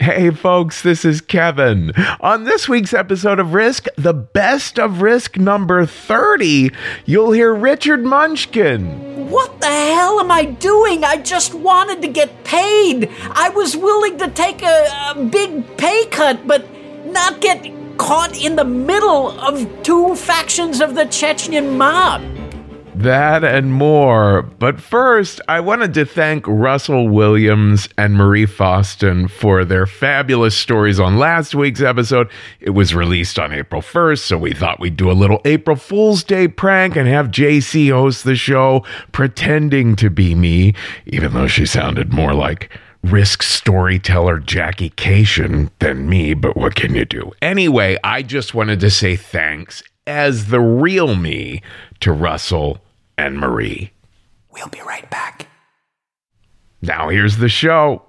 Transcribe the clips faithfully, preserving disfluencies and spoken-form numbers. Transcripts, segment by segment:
Hey folks, this is Kevin. On this week's episode of Risk, the best of Risk number thirty, you'll hear Richard Munchkin. What the hell am I doing? I just wanted to get paid. I was willing to take a, a big pay cut, but not get caught in the middle of two factions of the Chechen mob. That and more. But first, I wanted to thank Russell Williams and Marie Faustin for their fabulous stories on last week's episode. It was released on April first, so we thought we'd do a little April Fool's Day prank and have J C host the show pretending to be me, even though she sounded more like Risk storyteller Jackie Cation than me, but what can you do? Anyway, I just wanted to say thanks as the real me to Russell and Marie. We'll be right back. Now here's the show.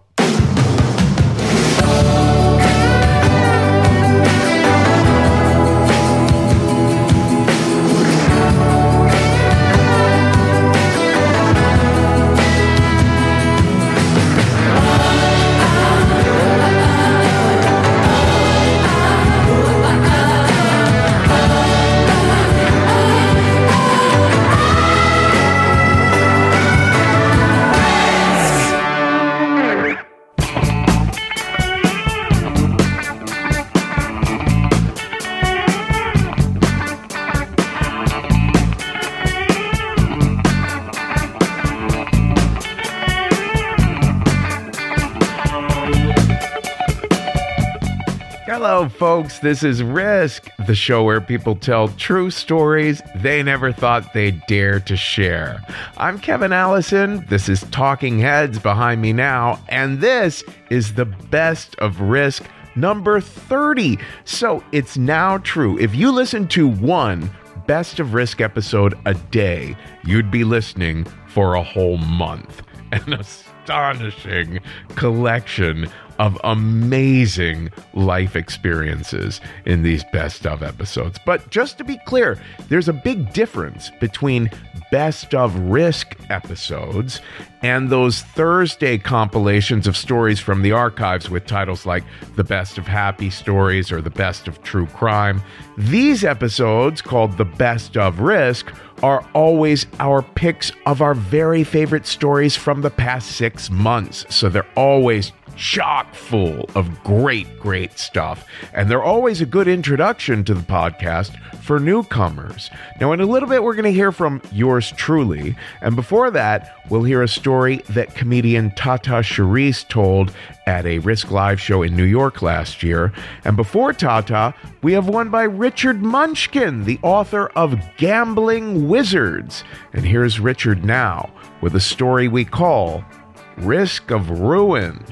Hello, folks. This is Risk, the show where people tell true stories they never thought they'd dare to share. I'm Kevin Allison. This is Talking Heads behind me now, and this is the best of Risk number thirty. So it's now true. If you listen to one best of Risk episode a day, you'd be listening for a whole month. An astonishing collection of amazing life experiences in these best of episodes. But just to be clear, there's a big difference between best of Risk episodes and those Thursday compilations of stories from the archives with titles like The Best of Happy Stories or The Best of True Crime. These episodes, called The Best of Risk, are always our picks of our very favorite stories from the past six months. So they're always chock full of great, great stuff. And they're always a good introduction to the podcast for newcomers. Now, in a little bit, we're going to hear from yours truly. And before that, we'll hear a story that comedian Tata Charisse told at a Risk Live show in New York last year. And before Tata, we have one by Richard Munchkin, the author of Gambling Wizards. And here's Richard now with a story we call Risk of Ruin.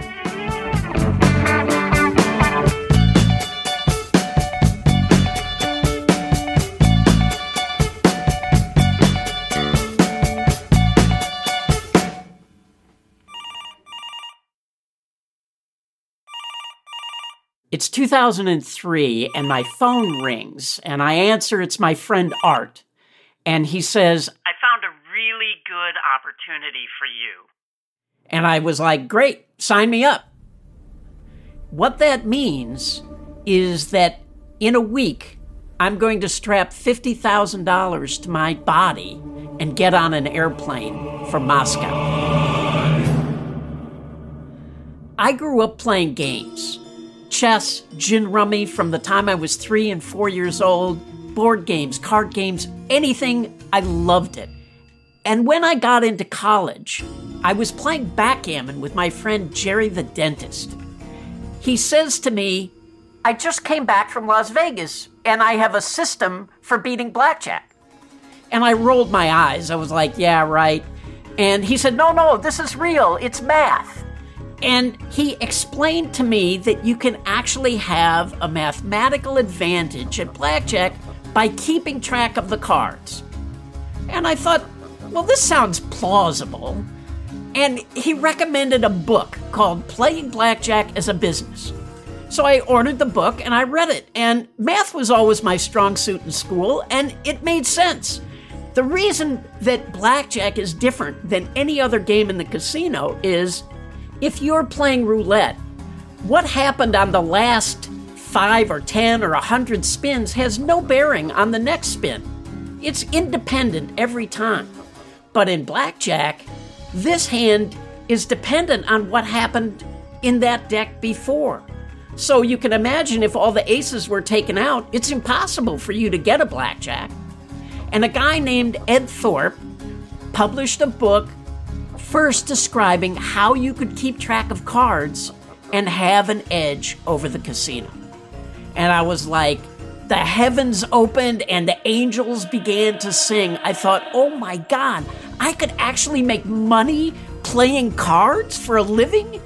It's two thousand three, and my phone rings, and I answer. It's my friend Art, and he says, I found a really good opportunity for you. And I was like, great, sign me up. What that means is that in a week, I'm going to strap fifty thousand dollars to my body and get on an airplane for Moscow. I grew up playing games. Chess, gin rummy from the time I was three and four years old, board games, card games, anything, I loved it. And when I got into college, I was playing backgammon with my friend Jerry the dentist. He says to me, I just came back from Las Vegas, and I have a system for beating blackjack. And I rolled my eyes. I was like, yeah, right. And he said, no, no, this is real. It's math. And he explained to me that you can actually have a mathematical advantage at blackjack by keeping track of the cards. And I thought, well, this sounds plausible. And he recommended a book called Playing Blackjack as a Business. So I ordered the book and I read it. And math was always my strong suit in school, and it made sense. The reason that blackjack is different than any other game in the casino is if you're playing roulette, what happened on the last five or ten or a hundred spins has no bearing on the next spin. It's independent every time. But in blackjack, this hand is dependent on what happened in that deck before. So you can imagine if all the aces were taken out, it's impossible for you to get a blackjack. And a guy named Ed Thorpe published a book first describing how you could keep track of cards and have an edge over the casino. And I was like, the heavens opened and the angels began to sing. I thought, oh my God, I could actually make money playing cards for a living?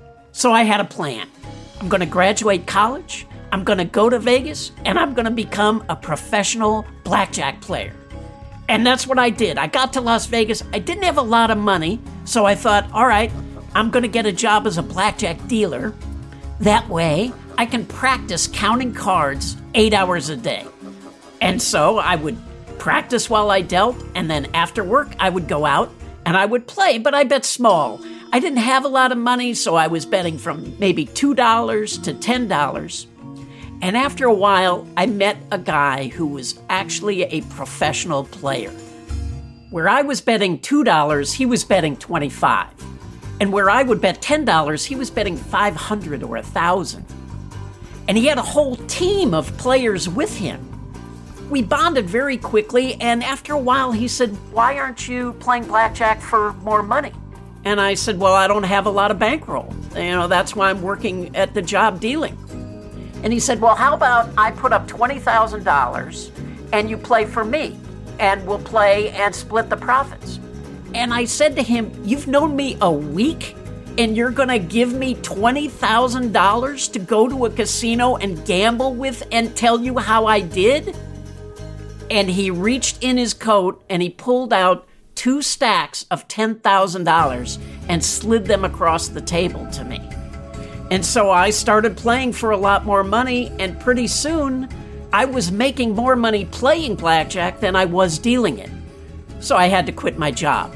So I had a plan. I'm going to graduate college, I'm going to go to Vegas, and I'm going to become a professional blackjack player. And that's what I did. I got to Las Vegas. I didn't have a lot of money, so I thought, all right, I'm going to get a job as a blackjack dealer. That way, I can practice counting cards eight hours a day. And so I would practice while I dealt, and then after work, I would go out and I would play, but I bet small. I didn't have a lot of money, so I was betting from maybe two dollars to ten dollars. And after a while, I met a guy who was actually a professional player. Where I was betting two dollars, he was betting twenty-five dollars. And where I would bet ten dollars, he was betting five hundred dollars or one thousand dollars. And he had a whole team of players with him. We bonded very quickly, and after a while he said, why aren't you playing blackjack for more money? And I said, well, I don't have a lot of bankroll. You know, that's why I'm working at the job dealing. And he said, well, how about I put up twenty thousand dollars and you play for me, and we'll play and split the profits. And I said to him, you've known me a week and you're going to give me twenty thousand dollars to go to a casino and gamble with and tell you how I did? And he reached in his coat and he pulled out two stacks of ten thousand dollars and slid them across the table to me. And so I started playing for a lot more money, and pretty soon I was making more money playing blackjack than I was dealing it. So I had to quit my job.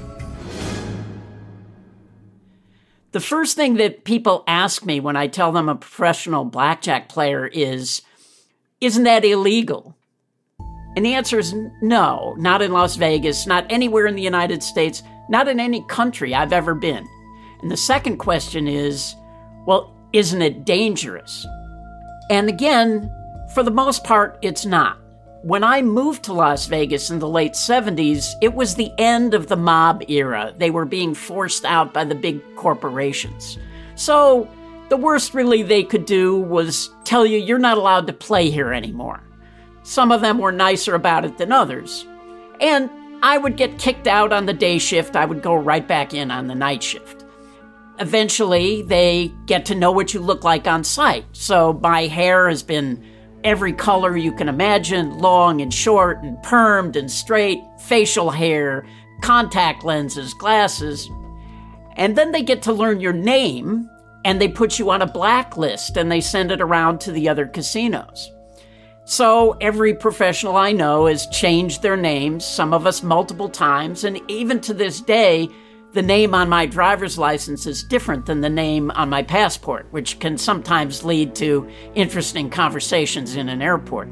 The first thing that people ask me when I tell them I'm a professional blackjack player is, isn't that illegal? And the answer is no, not in Las Vegas, not anywhere in the United States, not in any country I've ever been. And the second question is, well, isn't it dangerous? And again, for the most part, it's not. When I moved to Las Vegas in the late seventies, it was the end of the mob era. They were being forced out by the big corporations. So the worst really they could do was tell you you're not allowed to play here anymore. Some of them were nicer about it than others. And I would get kicked out on the day shift. I would go right back in on the night shift. Eventually, they get to know what you look like on sight. So my hair has been every color you can imagine, long and short and permed and straight, facial hair, contact lenses, glasses. And then they get to learn your name, and they put you on a blacklist, and they send it around to the other casinos. So every professional I know has changed their names, some of us multiple times, and even to this day, the name on my driver's license is different than the name on my passport, which can sometimes lead to interesting conversations in an airport.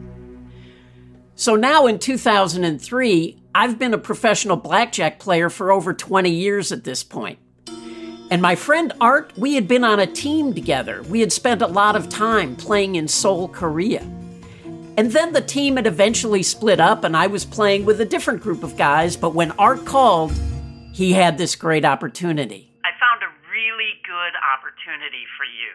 So now in two thousand three, I've been a professional blackjack player for over twenty years at this point. And my friend Art, we had been on a team together. We had spent a lot of time playing in Seoul, Korea. And then the team had eventually split up and I was playing with a different group of guys, but when Art called, he had this great opportunity. I found a really good opportunity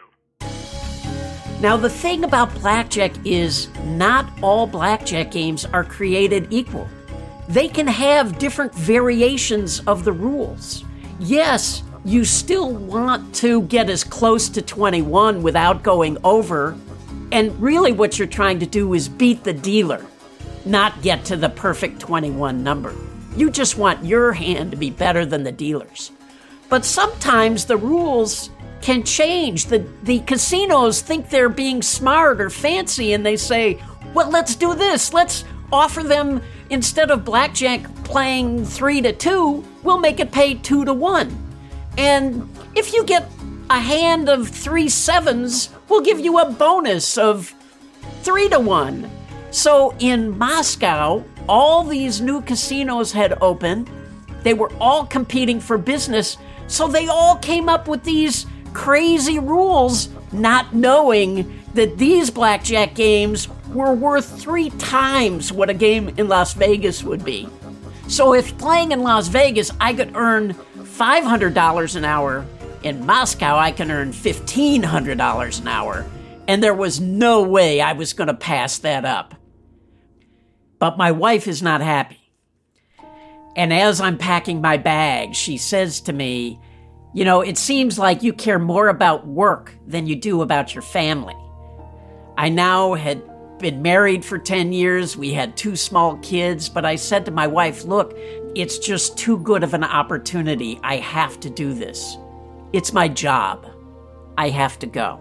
for you. Now, the thing about blackjack is not all blackjack games are created equal. They can have different variations of the rules. Yes, you still want to get as close to twenty-one without going over. And really what you're trying to do is beat the dealer, not get to the perfect twenty-one number. You just want your hand to be better than the dealer's. But sometimes the rules can change. The, the casinos think they're being smart or fancy, and they say, well, let's do this. Let's offer them, instead of blackjack playing three to two, we'll make it pay two to one. And if you get a hand of three sevens will give you a bonus of three to one. So in Moscow, all these new casinos had opened. They were all competing for business. So they all came up with these crazy rules, not knowing that these blackjack games were worth three times what a game in Las Vegas would be. So if playing in Las Vegas, I could earn five hundred dollars an hour, in Moscow, I can earn fifteen hundred dollars an hour. And there was no way I was going to pass that up. But my wife is not happy. And as I'm packing my bag, she says to me, you know, it seems like you care more about work than you do about your family. I now had been married for ten years. We had two small kids, but I said to my wife, look, it's just too good of an opportunity. I have to do this. It's my job. I have to go.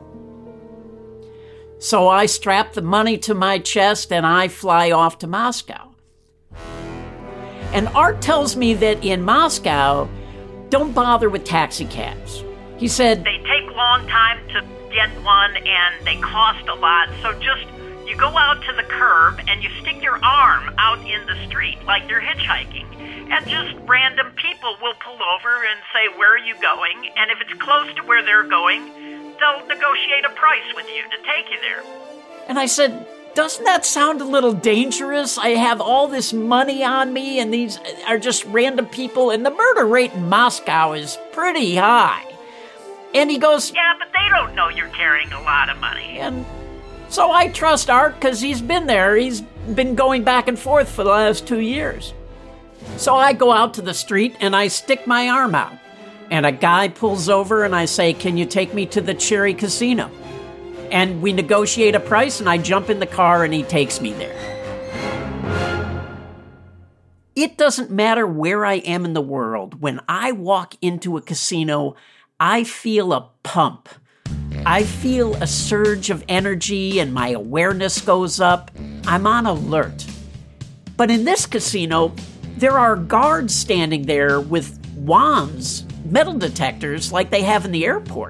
So I strap the money to my chest and I fly off to Moscow. And Art tells me that in Moscow, don't bother with taxi cabs. He said, they take a long time to get one and they cost a lot, so just you go out to the curb and you stick your arm out in the street like you're hitchhiking, and just random people will pull over and say, where are you going? And if it's close to where they're going, they'll negotiate a price with you to take you there. And I said, doesn't that sound a little dangerous? I have all this money on me and these are just random people, and the murder rate in Moscow is pretty high. And he goes, yeah, but they don't know you're carrying a lot of money. And so I trust Art because he's been there. He's been going back and forth for the last two years. So I go out to the street and I stick my arm out. And a guy pulls over and I say, can you take me to the Cherry Casino? And we negotiate a price and I jump in the car and he takes me there. It doesn't matter where I am in the world. When I walk into a casino, I feel a pump. I feel a surge of energy and my awareness goes up. I'm on alert. But in this casino, there are guards standing there with wands, metal detectors like they have in the airport.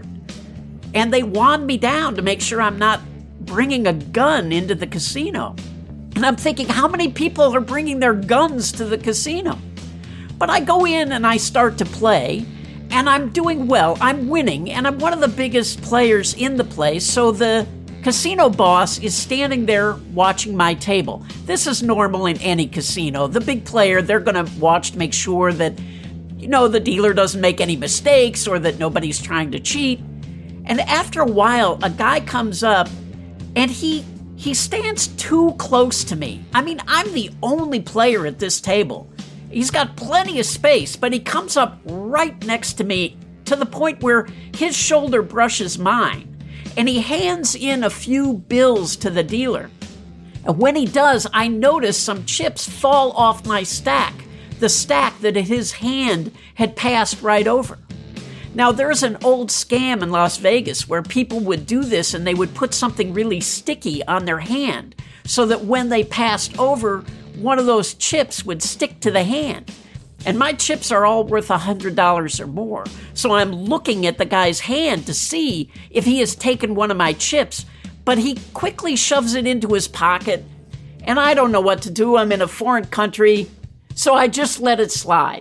And they wand me down to make sure I'm not bringing a gun into the casino. And I'm thinking, how many people are bringing their guns to the casino? But I go in and I start to play, and I'm doing well. I'm winning, and I'm one of the biggest players in the place, so the casino boss is standing there watching my table. This is normal in any casino. The big player, they're going to watch to make sure that, you know, the dealer doesn't make any mistakes or that nobody's trying to cheat. And after a while, a guy comes up and he he stands too close to me. I mean, I'm the only player at this table. He's got plenty of space, but he comes up right next to me to the point where his shoulder brushes mine. And he hands in a few bills to the dealer. And when he does, I notice some chips fall off my stack, the stack that his hand had passed right over. Now, there's an old scam in Las Vegas where people would do this and they would put something really sticky on their hand so that when they passed over, one of those chips would stick to the hand. And my chips are all worth one hundred dollars or more. So I'm looking at the guy's hand to see if he has taken one of my chips, but he quickly shoves it into his pocket. And I don't know what to do. I'm in a foreign country, so I just let it slide.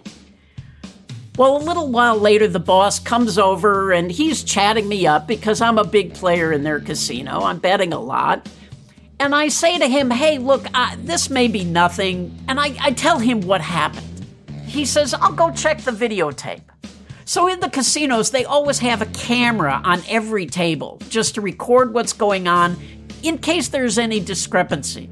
Well, a little while later, the boss comes over and he's chatting me up because I'm a big player in their casino. I'm betting a lot. And I say to him, hey, look, uh, this may be nothing. And I, I tell him what happened. He says, I'll go check the videotape. So in the casinos, they always have a camera on every table just to record what's going on in case there's any discrepancy.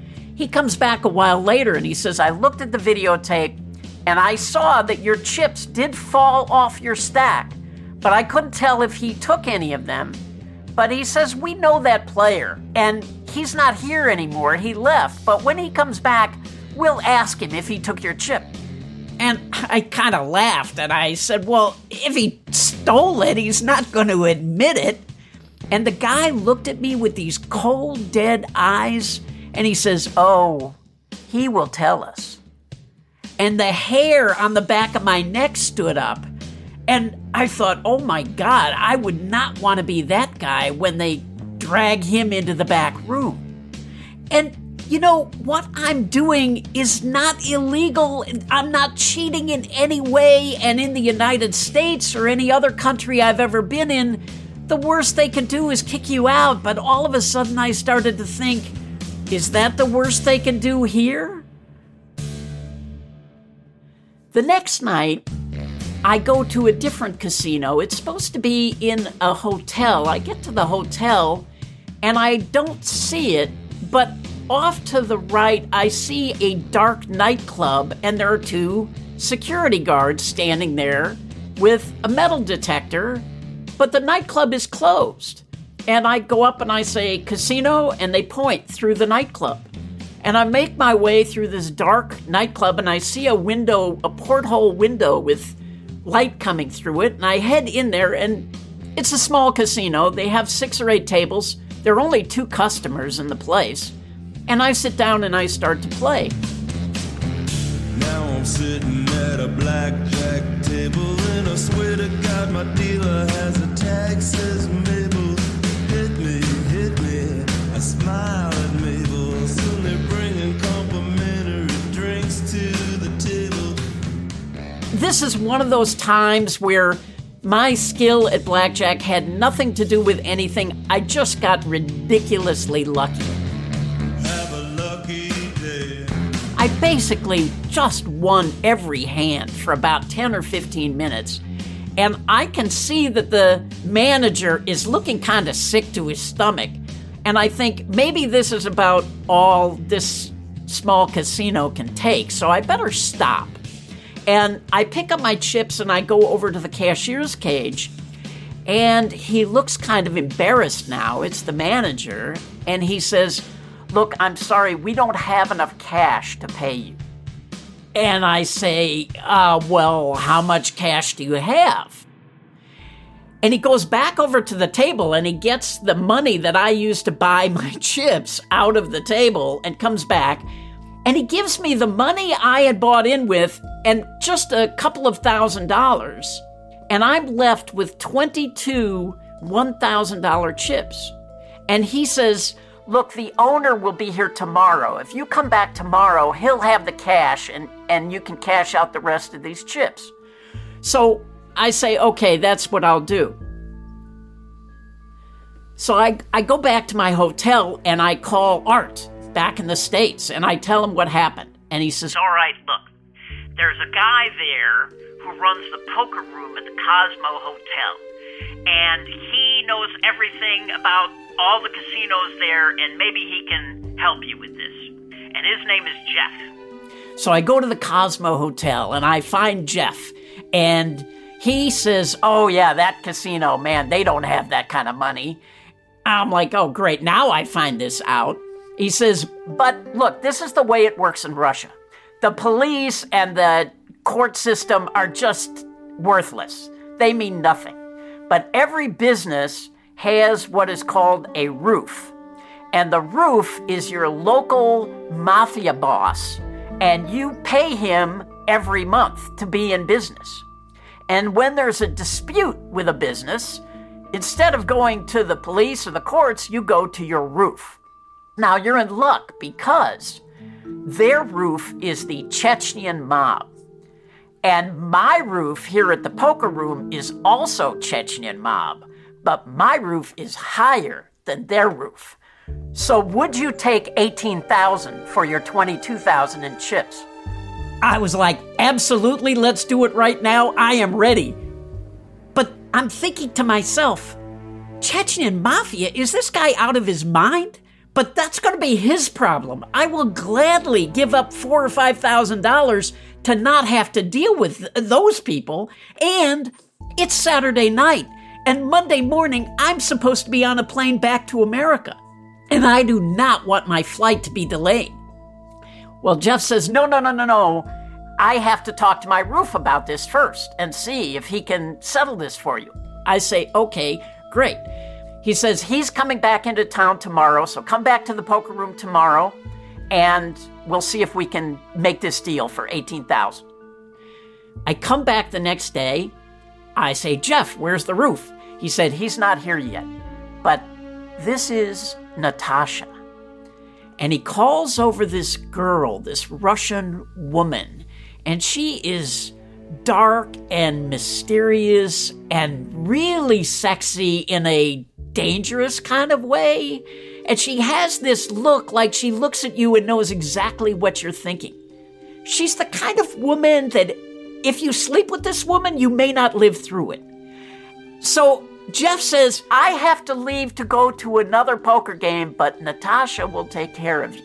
He comes back a while later and he says, I looked at the videotape and I saw that your chips did fall off your stack, but I couldn't tell if he took any of them. But he says, we know that player, and he's not here anymore. He left, but when he comes back, we'll ask him if he took your chip. And I kind of laughed, and I said, well, if he stole it, he's not going to admit it. And the guy looked at me with these cold, dead eyes, and he says, oh, he will tell us. And the hair on the back of my neck stood up. And I thought, oh my God, I would not want to be that guy when they drag him into the back room. And you know, what I'm doing is not illegal. I'm not cheating in any way. And in the United States or any other country I've ever been in, the worst they can do is kick you out. But all of a sudden I started to think, is that the worst they can do here? The next night, I go to a different casino. It's supposed to be in a hotel. I get to the hotel and I don't see it, but off to the right, I see a dark nightclub, and there are two security guards standing there with a metal detector, but the nightclub is closed. And I go up and I say, casino, and they point through the nightclub. And I make my way through this dark nightclub, and I see a window, a porthole window with light coming through it, and I head in there, and it's a small casino. They have six or eight tables. There are only two customers in the place. And I sit down and I start to play. Now I'm sitting at a blackjack table, and I swear to God my dealer has a tag, says Mabel, hit me, hit me. I smile at Mabel, soon they're bringing complimentary drinks to the table. This is one of those times where my skill at blackjack had nothing to do with anything. I just got ridiculously lucky. I basically just won every hand for about ten or fifteen minutes. And I can see that the manager is looking kind of sick to his stomach. And I think maybe this is about all this small casino can take, so I better stop. And I pick up my chips and I go over to the cashier's cage. And he looks kind of embarrassed now. It's the manager. And he says, look, I'm sorry, we don't have enough cash to pay you. And I say, uh, well, how much cash do you have? And he goes back over to the table and he gets the money that I used to buy my chips out of the table and comes back. And he gives me the money I had bought in with and just a couple of thousand dollars. And I'm left with twenty-two one thousand dollars chips. And he says, look, the owner will be here tomorrow. If you come back tomorrow, he'll have the cash and, and you can cash out the rest of these chips. So I say, okay, that's what I'll do. So I, I go back to my hotel and I call Art back in the States and I tell him what happened. And he says, all right, look, there's a guy there who runs the poker room at the Cosmo Hotel. And he knows everything about all the casinos there, and maybe he can help you with this. And his name is Jeff. So I go to the Cosmo Hotel, and I find Jeff. And he says, oh, yeah, that casino, man, they don't have that kind of money. I'm like, oh, great, now I find this out. He says, but look, this is the way it works in Russia. The police and the court system are just worthless. They mean nothing. But every business has what is called a roof. And the roof is your local mafia boss, and you pay him every month to be in business. And when there's a dispute with a business, instead of going to the police or the courts, you go to your roof. Now, you're in luck because their roof is the Chechen mob. And my roof here at the poker room is also Chechen mob. But my roof is higher than their roof. So would you take eighteen thousand dollars for your twenty-two thousand dollars in chips? I was like, absolutely, let's do it right now. I am ready. But I'm thinking to myself, Chechen Mafia, is this guy out of his mind? But that's going to be his problem. I will gladly give up four or five thousand dollars to not have to deal with those people. And it's Saturday night. And Monday morning, I'm supposed to be on a plane back to America. And I do not want my flight to be delayed. Well, Jeff says, no, no, no, no, no. I have to talk to my roof about this first and see if he can settle this for you. I say, okay, great. He says he's coming back into town tomorrow, so come back to the poker room tomorrow, and we'll see if we can make this deal for eighteen thousand dollars. I come back the next day. I say, Jeff, where's the roof? He said, he's not here yet. But this is Natasha. And he calls over this girl, this Russian woman, and she is dark and mysterious and really sexy in a dangerous kind of way. And she has this look like she looks at you and knows exactly what you're thinking. She's the kind of woman that if you sleep with this woman, you may not live through it. So Jeff says, I have to leave to go to another poker game, but Natasha will take care of you.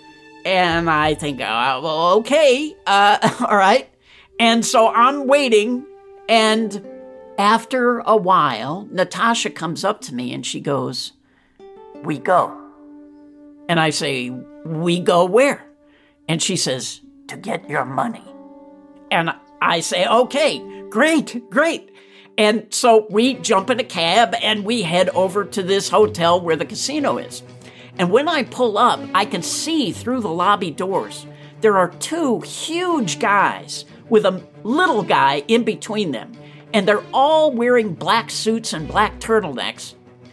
And I think, oh, well, okay, uh, all right. And so I'm waiting, and after a while, Natasha comes up to me and she goes, we go. And I say, we go where? And she says, to get your money. And I say, okay, great, great. And so we jump in a cab and we head over to this hotel where the casino is. And when I pull up, I can see through the lobby doors, there are two huge guys with a little guy in between them. And they're all wearing black suits and black turtlenecks.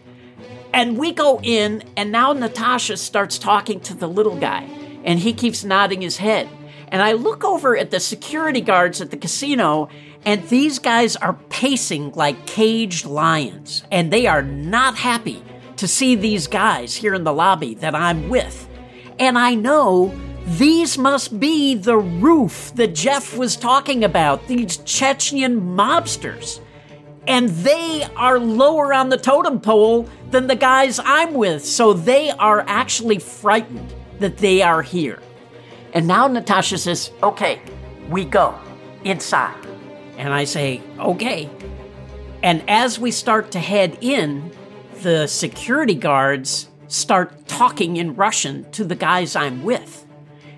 And we go in, and now Natasha starts talking to the little guy, and he keeps nodding his head. And I look over at the security guards at the casino, and these guys are pacing like caged lions, and they are not happy to see these guys here in the lobby that I'm with. And I know these must be the roof that Jeff was talking about, these Chechen mobsters. And they are lower on the totem pole than the guys I'm with, so they are actually frightened that they are here. And now Natasha says, okay, we go inside. And I say, okay. And as we start to head in, the security guards start talking in Russian to the guys I'm with.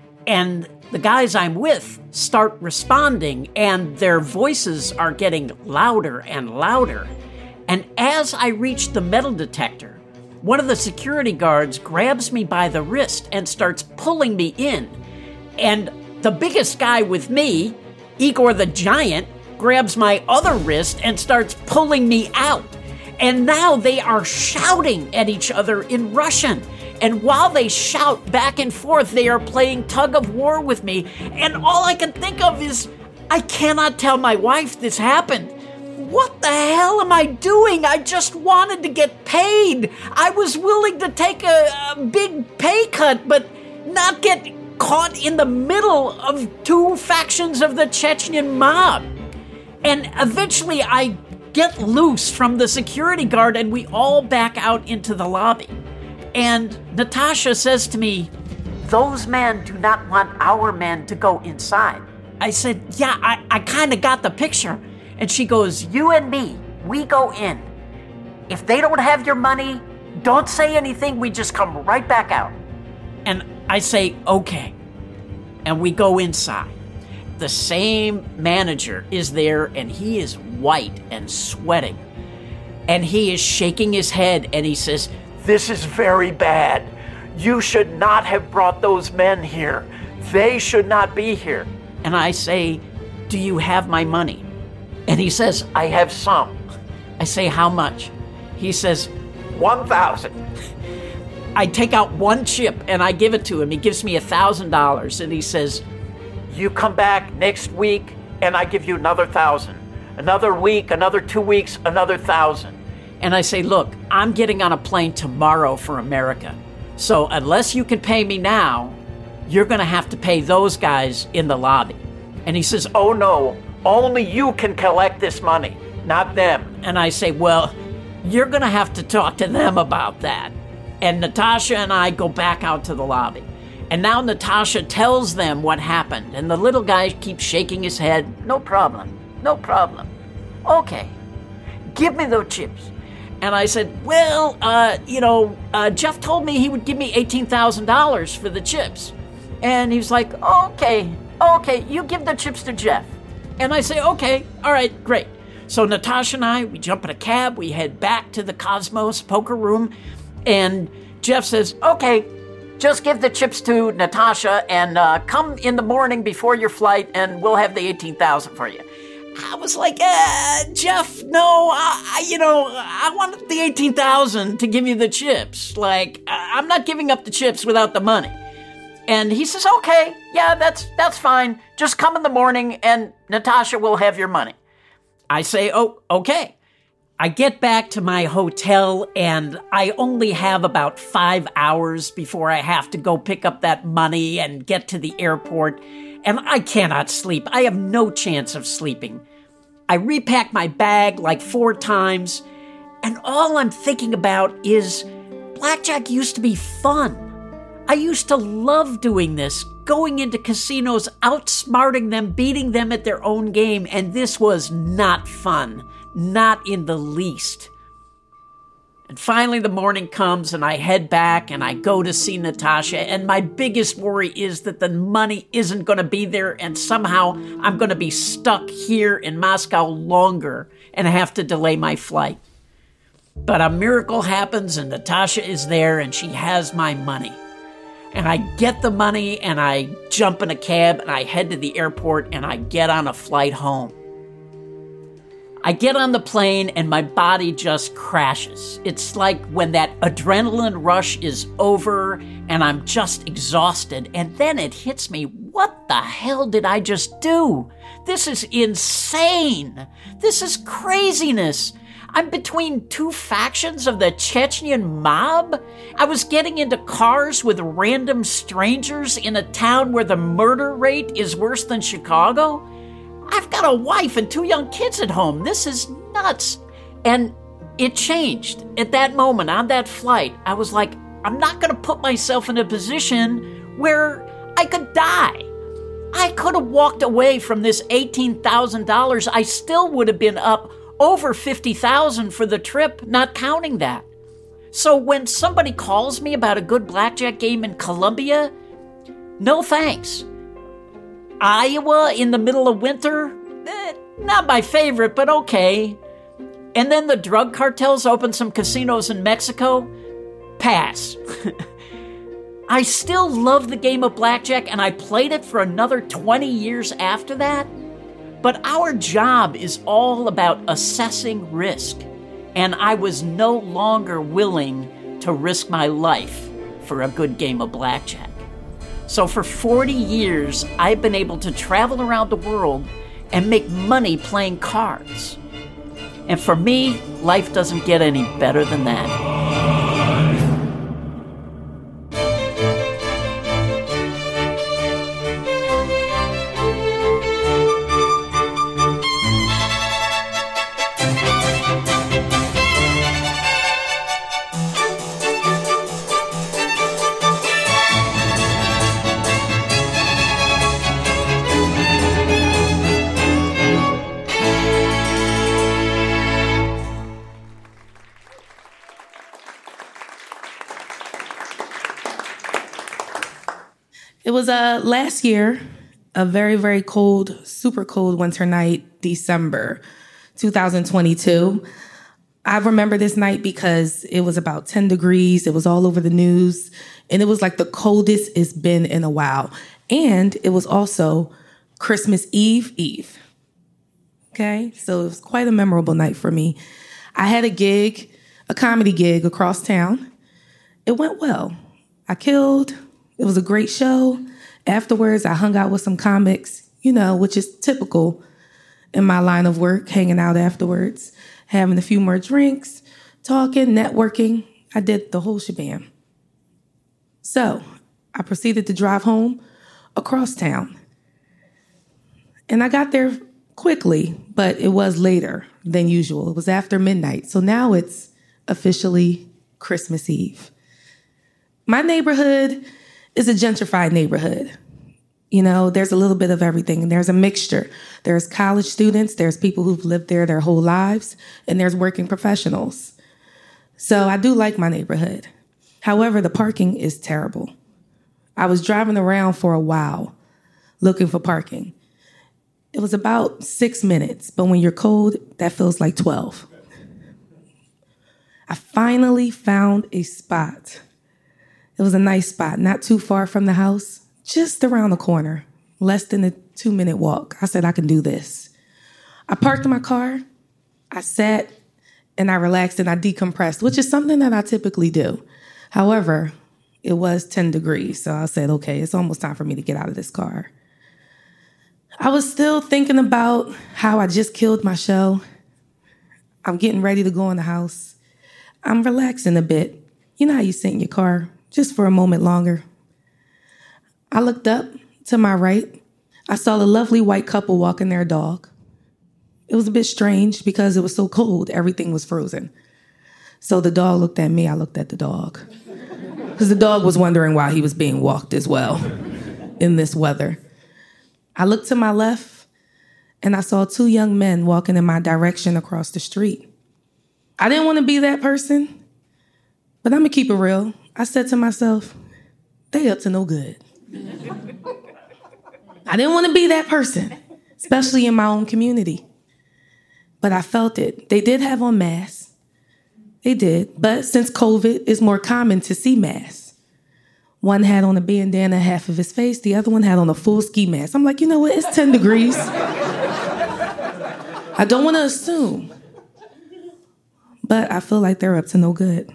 And the guys I'm with start responding, and their voices are getting louder and louder. And as I reach the metal detector, one of the security guards grabs me by the wrist and starts pulling me in. And the biggest guy with me, Igor the Giant, grabs my other wrist and starts pulling me out. And now they are shouting at each other in Russian. And while they shout back and forth, they are playing tug of war with me. And all I can think of is, I cannot tell my wife this happened. What the hell am I doing? I just wanted to get paid. I was willing to take a, a big pay cut, but not get caught in the middle of two factions of the Chechen mob. And eventually I get loose from the security guard and we all back out into the lobby. And Natasha says to me, those men do not want our men to go inside. I said, yeah, I, I kind of got the picture. And she goes, you and me, we go in. If they don't have your money, don't say anything. We just come right back out. And I say, okay. And we go inside. The same manager is there, and he is white and sweating. And he is shaking his head, and he says, this is very bad. You should not have brought those men here. They should not be here. And I say, do you have my money? And he says, I have some. I say, how much? He says, one thousand. I take out one chip and I give it to him. He gives me a thousand dollars and he says, you come back next week and I give you another thousand. Another week, another two weeks, another thousand. And I say, look, I'm getting on a plane tomorrow for America. So unless you can pay me now, you're going to have to pay those guys in the lobby. And he says, oh no, only you can collect this money, not them. And I say, well, you're going to have to talk to them about that. And Natasha and I go back out to the lobby. And now Natasha tells them what happened. And the little guy keeps shaking his head. No problem. No problem. Okay. Give me those chips. And I said, well, uh, you know, uh, Jeff told me he would give me eighteen thousand dollars for the chips. And he was like, okay, okay, you give the chips to Jeff. And I say, okay, all right, great. So Natasha and I, we jump in a cab, we head back to the Cosmos poker room. And Jeff says, okay, just give the chips to Natasha and uh, come in the morning before your flight and we'll have the eighteen thousand dollars for you. I was like, uh, Jeff, no, I, I, you know, I want the eighteen thousand to give you the chips. Like, I'm not giving up the chips without the money. And he says, okay, yeah, that's that's fine. Just come in the morning and Natasha will have your money. I say, oh, okay. I get back to my hotel and I only have about five hours before I have to go pick up that money and get to the airport. And I cannot sleep. I have no chance of sleeping. I repack my bag like four times. And all I'm thinking about is blackjack used to be fun. I used to love doing this, going into casinos, outsmarting them, beating them at their own game, and this was not fun, not in the least. And finally the morning comes and I head back and I go to see Natasha, and my biggest worry is that the money isn't going to be there and somehow I'm going to be stuck here in Moscow longer and have to delay my flight. But a miracle happens and Natasha is there and she has my money. And I get the money and I jump in a cab and I head to the airport and I get on a flight home. I get on the plane and my body just crashes. It's like when that adrenaline rush is over and I'm just exhausted. And then it hits me, what the hell did I just do? This is insane. This is craziness. I'm between two factions of the Chechen mob. I was getting into cars with random strangers in a town where the murder rate is worse than Chicago. I've got a wife and two young kids at home. This is nuts. And it changed. At that moment, on that flight, I was like, I'm not going to put myself in a position where I could die. I could have walked away from this eighteen thousand dollars. I still would have been up over fifty thousand dollars for the trip, not counting that. So when somebody calls me about a good blackjack game in Colombia, no thanks. Iowa in the middle of winter, eh, not my favorite, but okay. And then the drug cartels open some casinos in Mexico, pass. I still love the game of blackjack and I played it for another twenty years after that. But our job is all about assessing risk, and I was no longer willing to risk my life for a good game of blackjack. So for forty years, I've been able to travel around the world and make money playing cards. And for me, life doesn't get any better than that. It was uh, last year, a very, very cold, super cold winter night, December two thousand twenty-two. I remember this night because it was about ten degrees. It was all over the news. And it was like the coldest it's been in a while. And it was also Christmas Eve Eve. Okay, so it was quite a memorable night for me. I had a gig, a comedy gig across town. It went well. I killed. It was a great show. Afterwards, I hung out with some comics, you know, which is typical in my line of work, hanging out afterwards, having a few more drinks, talking, networking. I did the whole shebang. So I proceeded to drive home across town. And I got there quickly, but it was later than usual. It was after midnight. So now it's officially Christmas Eve. My neighborhood is a gentrified neighborhood. You know, there's a little bit of everything, and there's a mixture. There's college students, there's people who've lived there their whole lives, and there's working professionals. So I do like my neighborhood. However, the parking is terrible. I was driving around for a while looking for parking. It was about six minutes, but when you're cold, that feels like twelve. I finally found a spot. It was a nice spot, not too far from the house, just around the corner, less than a two-minute walk. I said, I can do this. I parked my car, I sat, and I relaxed and I decompressed, which is something that I typically do. However, it was ten degrees, so I said, okay, it's almost time for me to get out of this car. I was still thinking about how I just killed my show. I'm getting ready to go in the house. I'm relaxing a bit. You know how you sit in your car just for a moment longer. I looked up to my right. I saw a lovely white couple walking their dog. It was a bit strange because it was so cold, everything was frozen. So the dog looked at me, I looked at the dog. Because the dog was wondering why he was being walked as well in this weather. I looked to my left and I saw two young men walking in my direction across the street. I didn't want to be that person, but I'm gonna keep it real. I said to myself, they up to no good. I didn't want to be that person, especially in my own community. But I felt it. They did have on masks. They did. But since COVID, it's more common to see masks. One had on a bandana half of his face. The other one had on a full ski mask. I'm like, you know what? It's ten degrees. I don't want to assume. But I feel like they're up to no good.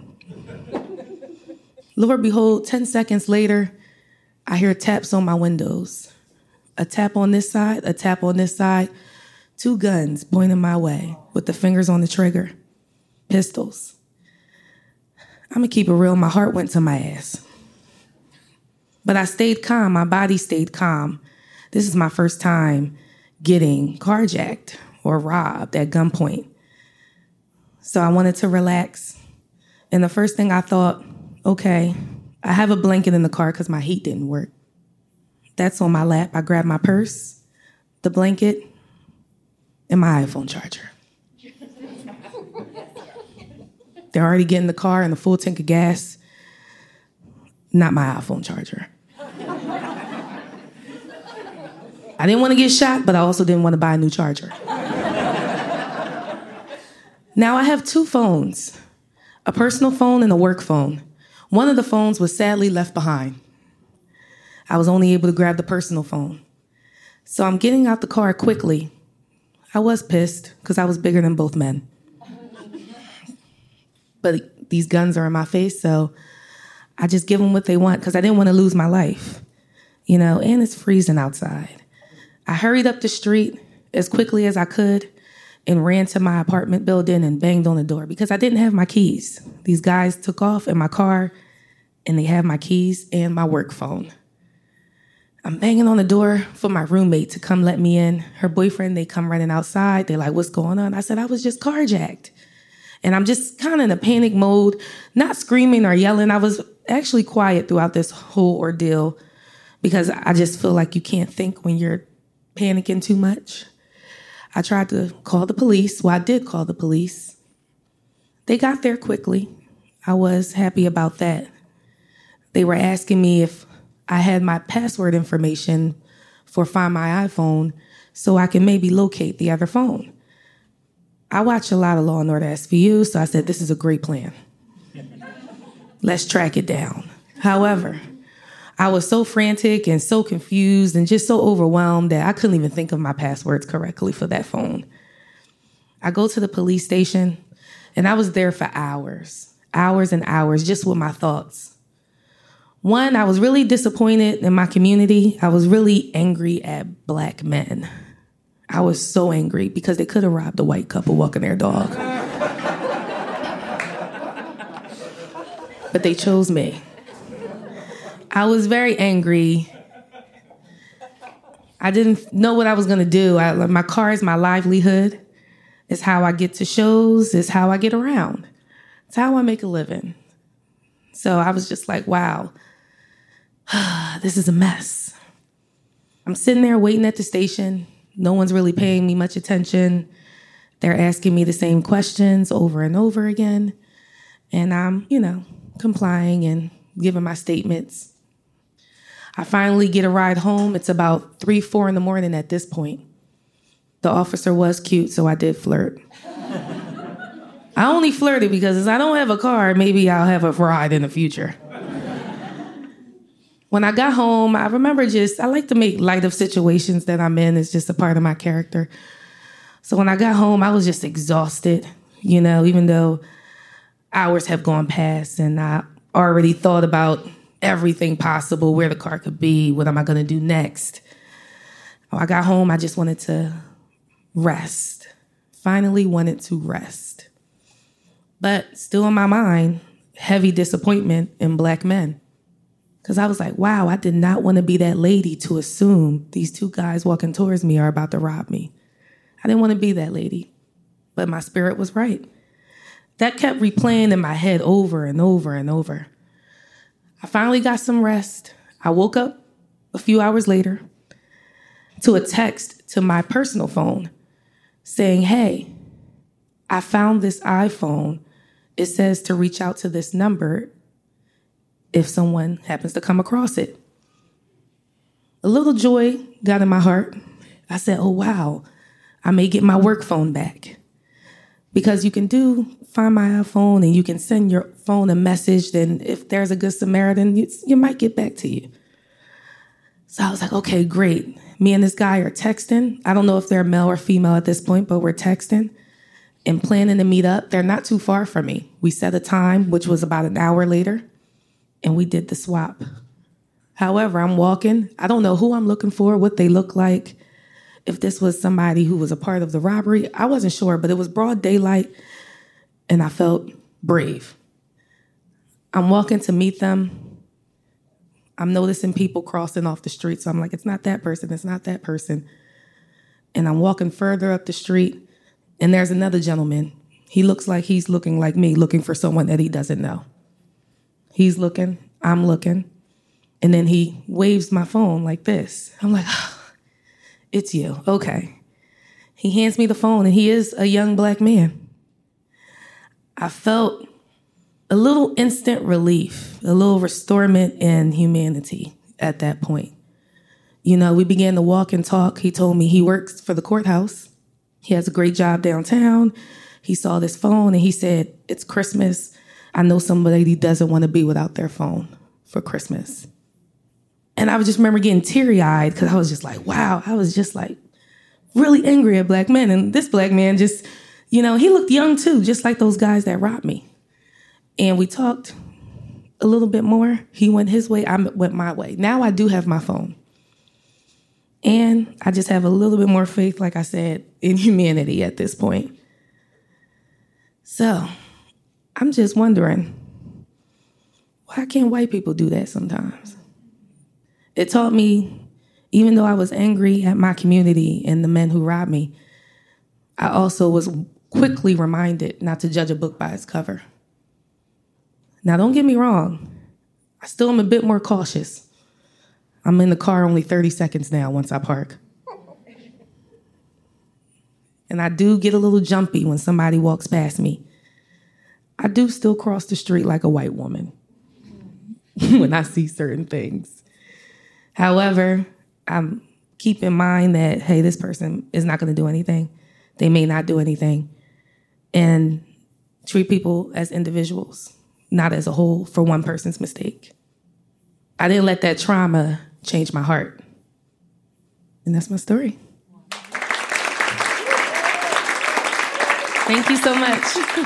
Lord behold, ten seconds later, I hear taps on my windows. A tap on this side, a tap on this side. Two guns pointing my way with the fingers on the trigger. Pistols. I'm gonna keep it real. My heart went to my ass. But I stayed calm. My body stayed calm. This is my first time getting carjacked or robbed at gunpoint. So I wanted to relax. And the first thing I thought, okay, I have a blanket in the car because my heat didn't work. That's on my lap. I grabbed my purse, the blanket, and my iPhone charger. They're already getting the car and a full tank of gas. Not my iPhone charger. I didn't want to get shot, but I also didn't want to buy a new charger. Now I have two phones, a personal phone and a work phone. One of the phones was sadly left behind. I was only able to grab the personal phone. So I'm getting out the car quickly. I was pissed because I was bigger than both men. But these guns are in my face, so I just give them what they want because I didn't want to lose my life, you know, and it's freezing outside. I hurried up the street as quickly as I could and ran to my apartment building and banged on the door because I didn't have my keys. These guys took off in my car and they had my keys and my work phone. I'm banging on the door for my roommate to come let me in. Her boyfriend, they come running outside. They're like, what's going on? I said, I was just carjacked. And I'm just kind of in a panic mode, not screaming or yelling. I was actually quiet throughout this whole ordeal because I just feel like you can't think when you're panicking too much. I tried to call the police. Well, I did call the police. They got there quickly. I was happy about that. They were asking me if I had my password information for Find My iPhone so I can maybe locate the other phone. I watch a lot of Law and Order S V U, so I said, this is a great plan. Let's track it down. However, I was so frantic and so confused and just so overwhelmed that I couldn't even think of my passwords correctly for that phone. I go to the police station, and I was there for hours, hours and hours, just with my thoughts. One, I was really disappointed in my community. I was really angry at Black men. I was so angry because they could have robbed a white couple walking their dog. But they chose me. I was very angry. I didn't know what I was going to do. I, my car is my livelihood. It's how I get to shows. It's how I get around. It's how I make a living. So I was just like, wow, this is a mess. I'm sitting there waiting at the station. No one's really paying me much attention. They're asking me the same questions over and over again. And I'm, you know, complying and giving my statements. I finally get a ride home. It's about three, four in the morning at this point. The officer was cute, so I did flirt. I only flirted because I don't have a car, maybe I'll have a ride in the future. When I got home, I remember just, I like to make light of situations that I'm in. It's just a part of my character. So when I got home, I was just exhausted, you know, even though hours have gone past and I already thought about everything possible, where the car could be, what am I going to do next. When I got home, I just wanted to rest. Finally wanted to rest. But still in my mind, heavy disappointment in black men. Because I was like, wow, I did not want to be that lady to assume these two guys walking towards me are about to rob me. I didn't want to be that lady. But my spirit was right. That kept replaying in my head over and over and over. I finally got some rest. I woke up a few hours later to a text to my personal phone saying, hey, I found this iPhone. It says to reach out to this number if someone happens to come across it. A little joy got in my heart. I said, oh, wow, I may get my work phone back. Because you can do Find My iPhone and you can send your phone a message. Then if there's a good Samaritan, you, you might get back to you. So I was like, okay, great. Me and this guy are texting. I don't know if they're male or female at this point, but we're texting and planning to meet up. They're not too far from me. We set a time, which was about an hour later, and we did the swap. However, I'm walking. I don't know who I'm looking for, what they look like. If this was somebody who was a part of the robbery, I wasn't sure, but it was broad daylight, and I felt brave. I'm walking to meet them. I'm noticing people crossing off the street, so I'm like, it's not that person, it's not that person. And I'm walking further up the street, and there's another gentleman. He looks like he's looking like me, looking for someone that he doesn't know. He's looking, I'm looking, and then he waves my phone like this. I'm like, oh, it's you, okay. He hands me the phone, and he is a young black man. I felt a little instant relief, a little restorement in humanity at that point. You know, we began to walk and talk. He told me he works for the courthouse. He has a great job downtown. He saw this phone and he said, it's Christmas. I know somebody doesn't want to be without their phone for Christmas. And I just remember getting teary-eyed because I was just like, wow, I was just like really angry at black men. And this black man just, you know, he looked young too, just like those guys that robbed me. And we talked a little bit more. He went his way, I went my way. Now I do have my phone. And I just have a little bit more faith, like I said, in humanity at this point. So I'm just wondering, why can't white people do that sometimes? It taught me, even though I was angry at my community and the men who robbed me, I also was quickly reminded not to judge a book by its cover. Now, don't get me wrong. I still am a bit more cautious. I'm in the car only thirty seconds now once I park. And I do get a little jumpy when somebody walks past me. I do still cross the street like a white woman when I see certain things. However, I'm keep in mind that, hey, this person is not going to do anything. They may not do anything. And treat people as individuals, not as a whole for one person's mistake. I didn't let that trauma change my heart. And that's my story. Thank you so much.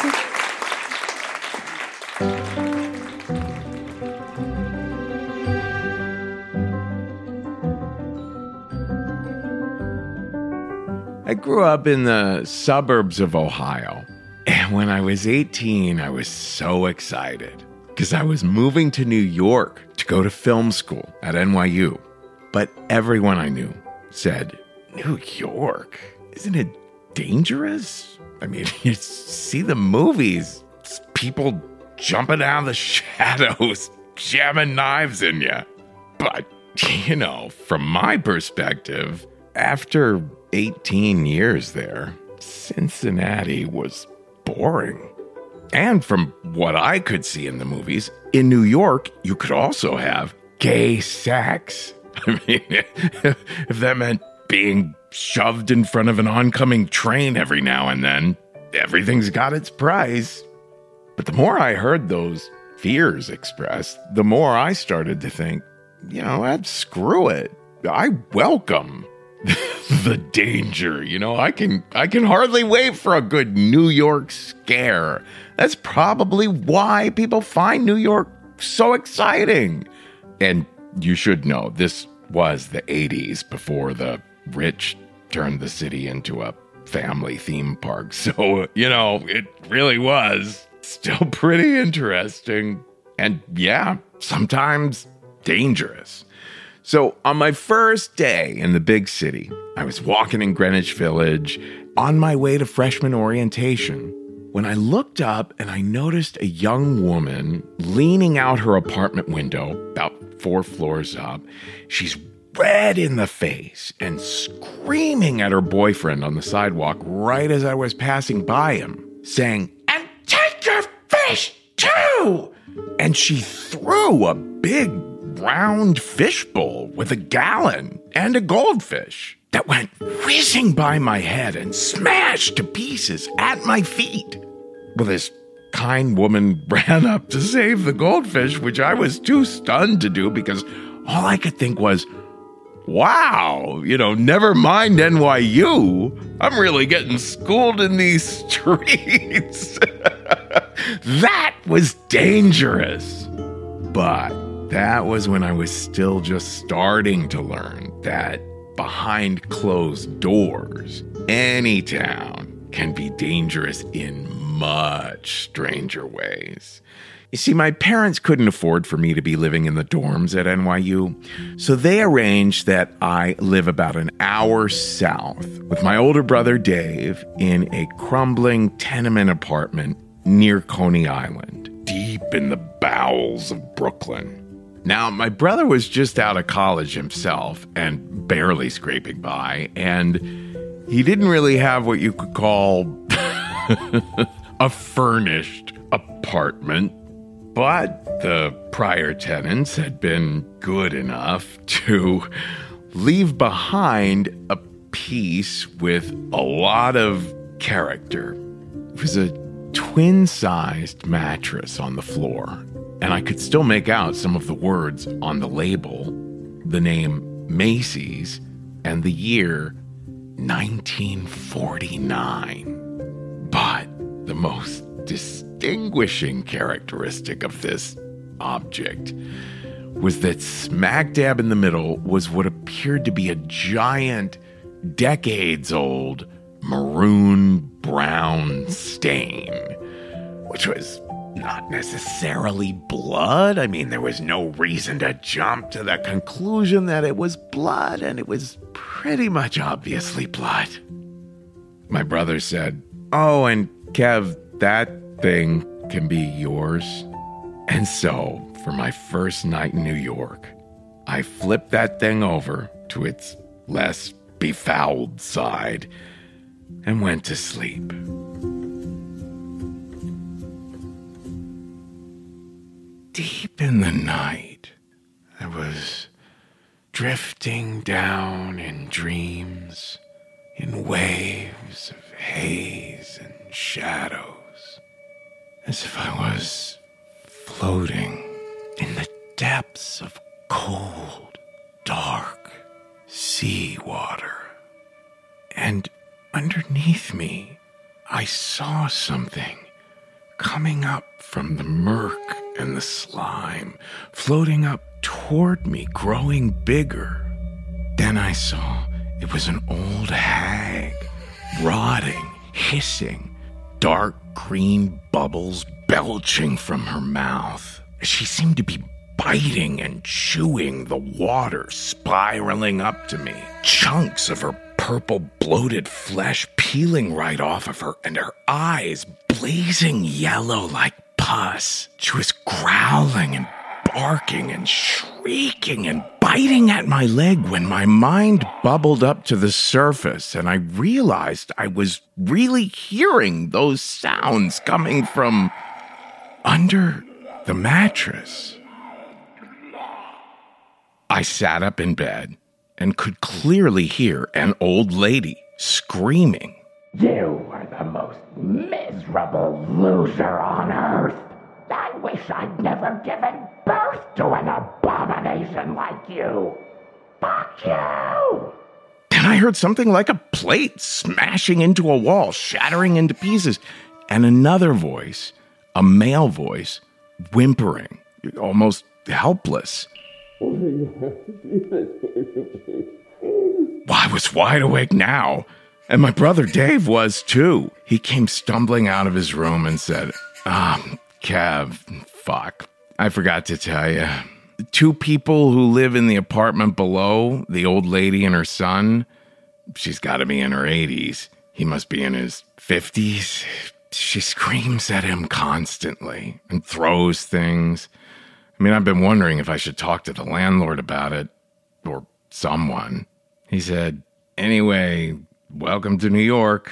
I grew up in the suburbs of Ohio. And when I was eighteen, I was so excited because I was moving to New York to go to film school at N Y U. But everyone I knew said, New York? Isn't it dangerous? I mean, you see the movies, it's people jumping out of the shadows, jamming knives in you. But, you know, from my perspective, after eighteen years there, Cincinnati was boring. And from what I could see in the movies, in New York, you could also have gay sex. I mean, if that meant being shoved in front of an oncoming train every now and then, everything's got its price. But the more I heard those fears expressed, the more I started to think, you know what, screw it. I welcome the danger. You know, I can I can hardly wait for a good New York scare. That's probably why people find New York so exciting. And you should know, this was the eighties before the rich turned the city into a family theme park. So, you know, it really was still pretty interesting. And yeah, sometimes dangerous. So on my first day in the big city, I was walking in Greenwich Village on my way to freshman orientation when I looked up and I noticed a young woman leaning out her apartment window about four floors up. She's red in the face and screaming at her boyfriend on the sidewalk right as I was passing by him, saying, "And take your fish too!" And she threw a big round fishbowl with a gallon and a goldfish that went whizzing by my head and smashed to pieces at my feet. Well, this kind woman ran up to save the goldfish, which I was too stunned to do because all I could think was, wow, you know, never mind N Y U. I'm really getting schooled in these streets. That was dangerous. But that was when I was still just starting to learn that behind closed doors, any town can be dangerous in much stranger ways. You see, my parents couldn't afford for me to be living in the dorms at N Y U, so they arranged that I live about an hour south with my older brother Dave in a crumbling tenement apartment near Coney Island, deep in the bowels of Brooklyn. Now, my brother was just out of college himself and barely scraping by, and he didn't really have what you could call a furnished apartment. But the prior tenants had been good enough to leave behind a piece with a lot of character. It was a twin-sized mattress on the floor, and I could still make out some of the words on the label, the name Macy's, and the year nineteen forty-nine. But the most distinguishing characteristic of this object was that smack dab in the middle was what appeared to be a giant, decades-old maroon brown stain, which was not necessarily blood. I mean, there was no reason to jump to the conclusion that it was blood, and it was pretty much obviously blood. My brother said, "Oh, and Kev, that thing can be yours." And so, for my first night in New York, I flipped that thing over to its less befouled side and went to sleep. Deep in the night, I was drifting down in dreams, in waves of haze and shadows, as if I was floating in the depths of cold, dark seawater. And underneath me, I saw something coming up from the murk and the slime, floating up toward me, growing bigger. Then I saw it was an old hag, rotting, hissing, dark green bubbles belching from her mouth. She seemed to be biting and chewing the water spiraling up to me, chunks of her purple bloated flesh peeling right off of her, and her eyes blazing yellow like pus. She was growling and barking and shrieking and biting at my leg when my mind bubbled up to the surface and I realized I was really hearing those sounds coming from under the mattress. I sat up in bed and could clearly hear an old lady screaming, "You are the most miserable loser on earth. I wish I'd never given birth to an abomination like you. Fuck you!" And I heard something like a plate smashing into a wall, shattering into pieces, and another voice, a male voice, whimpering, almost helpless. Well, I was wide awake now, and my brother Dave was too. He came stumbling out of his room and said, Ah, oh, Kev, fuck, I forgot to tell you. Two people who live in the apartment below, the old lady and her son, she's got to be in her eighties. He must be in his fifties. She screams at him constantly and throws things. I mean, I've been wondering if I should talk to the landlord about it, or someone. He said, anyway, welcome to New York.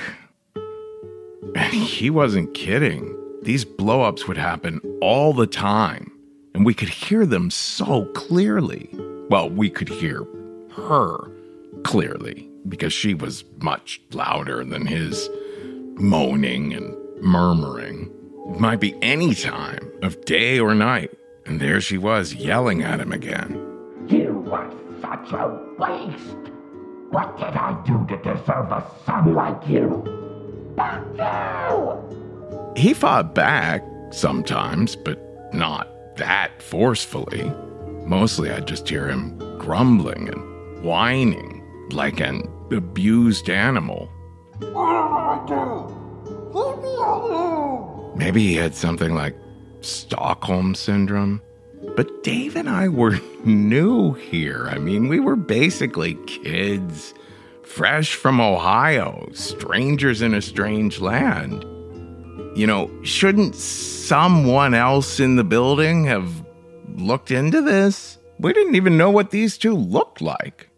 And he wasn't kidding. These blow-ups would happen all the time, and we could hear them so clearly. Well, we could hear her clearly, because she was much louder than his moaning and murmuring. It might be any time of day or night. And there she was, yelling at him again. You were such a waste. What did I do to deserve a son like you? Fuck you! He fought back sometimes, but not that forcefully. Mostly I'd just hear him grumbling and whining like an abused animal. What did I do? Leave me alone! Maybe he had something like Stockholm Syndrome. But Dave and I were new here. I mean, we were basically kids, fresh from Ohio, strangers in a strange land. You know, shouldn't someone else in the building have looked into this? We didn't even know what these two looked like.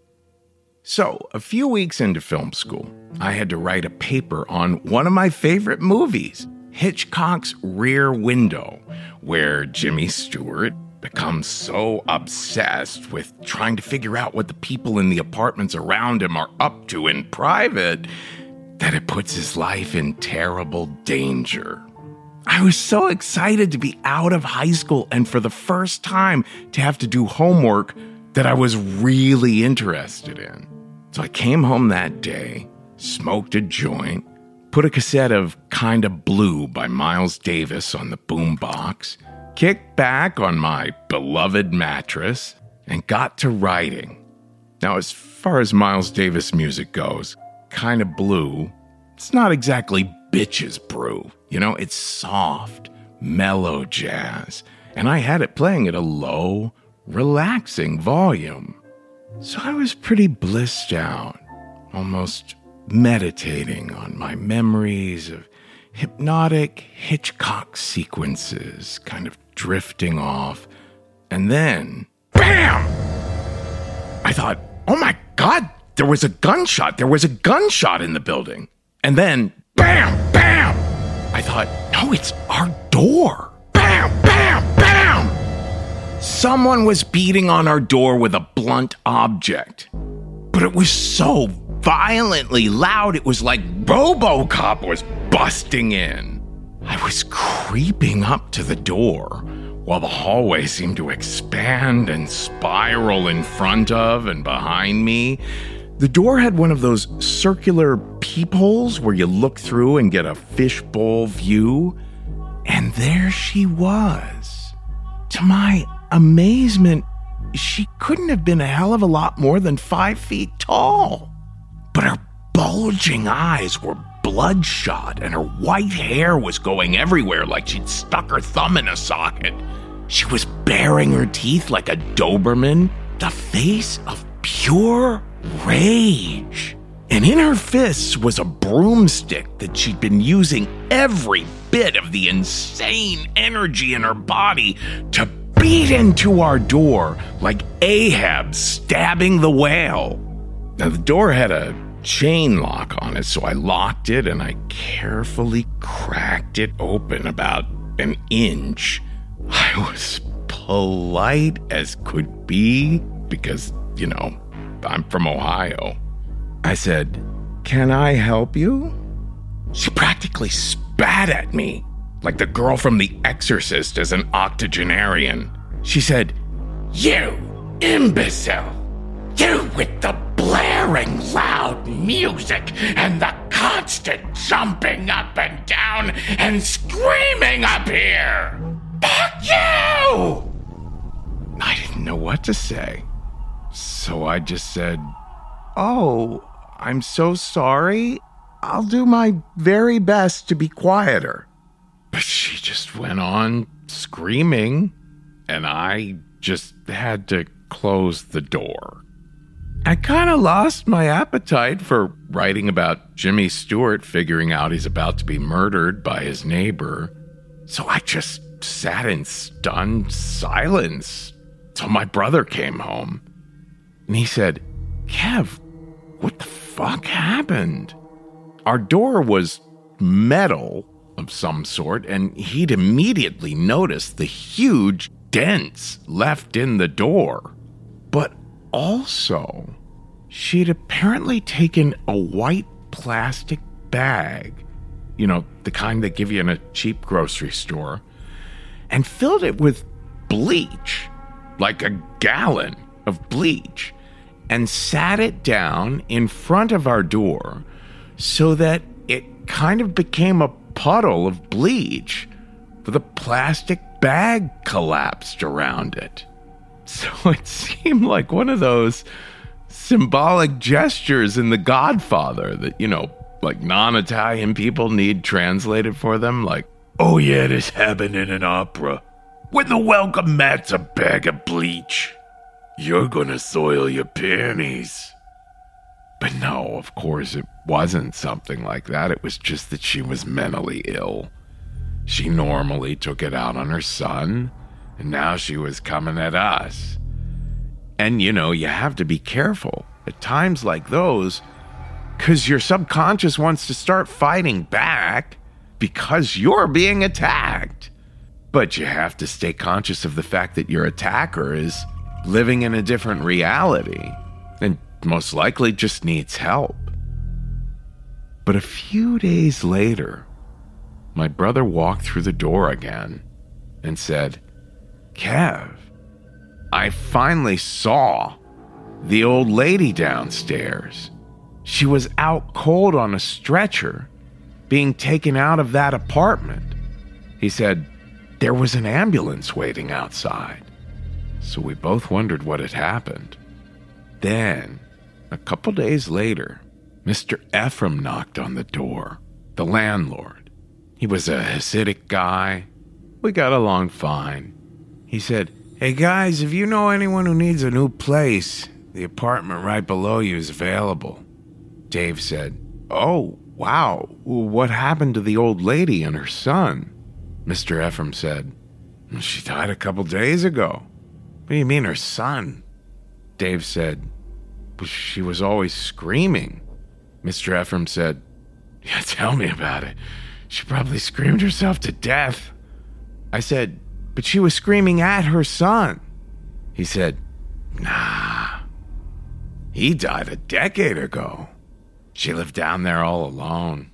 So, a few weeks into film school, I had to write a paper on one of my favorite movies, Hitchcock's Rear Window, where Jimmy Stewart becomes so obsessed with trying to figure out what the people in the apartments around him are up to in private that it puts his life in terrible danger. I was so excited to be out of high school and for the first time to have to do homework that I was really interested in. So I came home that day, smoked a joint, put a cassette of Kinda Blue by Miles Davis on the boombox, kicked back on my beloved mattress, and got to writing. Now, as far as Miles Davis music goes, Kinda Blue, it's not exactly bitch's brew. You know, it's soft, mellow jazz, and I had it playing at a low, relaxing volume. So I was pretty blissed out, almost meditating on my memories of hypnotic Hitchcock sequences, kind of drifting off. And then, BAM! I thought, oh my God, there was a gunshot. There was a gunshot in the building. And then, BAM! BAM! I thought, no, it's our door. BAM! BAM! BAM! Someone was beating on our door with a blunt object. But it was so violently loud, it was like RoboCop was busting in. I was creeping up to the door while the hallway seemed to expand and spiral in front of and behind me. The door had one of those circular peepholes where you look through and get a fishbowl view. And there she was. To my amazement, she couldn't have been a hell of a lot more than five feet tall. But her bulging eyes were bloodshot, and her white hair was going everywhere like she'd stuck her thumb in a socket. She was baring her teeth like a Doberman, the face of pure rage. And in her fists was a broomstick that she'd been using every bit of the insane energy in her body to beat into our door like Ahab stabbing the whale. Now, the door had a chain lock on it, so I locked it and I carefully cracked it open about an inch. I was polite as could be because, you know, I'm from Ohio. I said, "Can I help you?" She practically spat at me like the girl from The Exorcist as an octogenarian. She said, "You imbecile! You with the blaring loud music and the constant jumping up and down and screaming up here. Fuck you! I didn't know what to say. So I just said, "Oh, I'm so sorry. I'll do my very best to be quieter." But she just went on screaming, and I just had to close the door. I kind of lost my appetite for writing about Jimmy Stewart figuring out he's about to be murdered by his neighbor. So I just sat in stunned silence till my brother came home. And he said, "Kev, what the fuck happened?" Our door was metal of some sort, and he'd immediately noticed the huge dents left in the door. But also, she'd apparently taken a white plastic bag, you know, the kind they give you in a cheap grocery store, and filled it with bleach, like a gallon of bleach, and sat it down in front of our door so that it kind of became a puddle of bleach with a plastic bag collapsed around it. So it seemed like one of those symbolic gestures in The Godfather that, you know, like non-Italian people need translated for them. Like, "Oh yeah, this happened in an opera. When the welcome mat's a bag of bleach, you're gonna soil your panties." But no, of course it wasn't something like that. It was just that she was mentally ill. She normally took it out on her son, and now she was coming at us. And, you know, you have to be careful at times like those, because your subconscious wants to start fighting back because you're being attacked. But you have to stay conscious of the fact that your attacker is living in a different reality and most likely just needs help. But a few days later, my brother walked through the door again and said, "Kev, I finally saw the old lady downstairs. She was out cold on a stretcher, being taken out of that apartment." He said, "There was an ambulance waiting outside." So we both wondered what had happened. Then, a couple days later, Mister Ephraim knocked on the door, the landlord. He was a Hasidic guy. We got along fine. He said, "Hey guys, if you know anyone who needs a new place, the apartment right below you is available." Dave said, "Oh, wow, what happened to the old lady and her son?" Mister Ephraim said, "She died a couple days ago." "What do you mean her son?" Dave said, "But she was always screaming." Mister Ephraim said, "Yeah, tell me about it. She probably screamed herself to death." I said, "But she was screaming at her son." He said, "Nah, he died a decade ago. She lived down there all alone."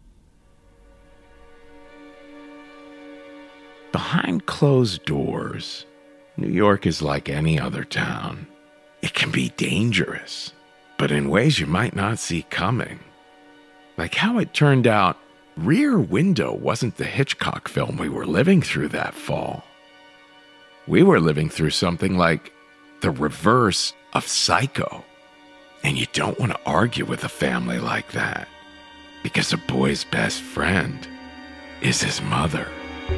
Behind closed doors, New York is like any other town. It can be dangerous, but in ways you might not see coming. Like how it turned out Rear Window wasn't the Hitchcock film we were living through that fall. We were living through something like the reverse of Psycho. And you don't want to argue with a family like that, because a boy's best friend is his mother.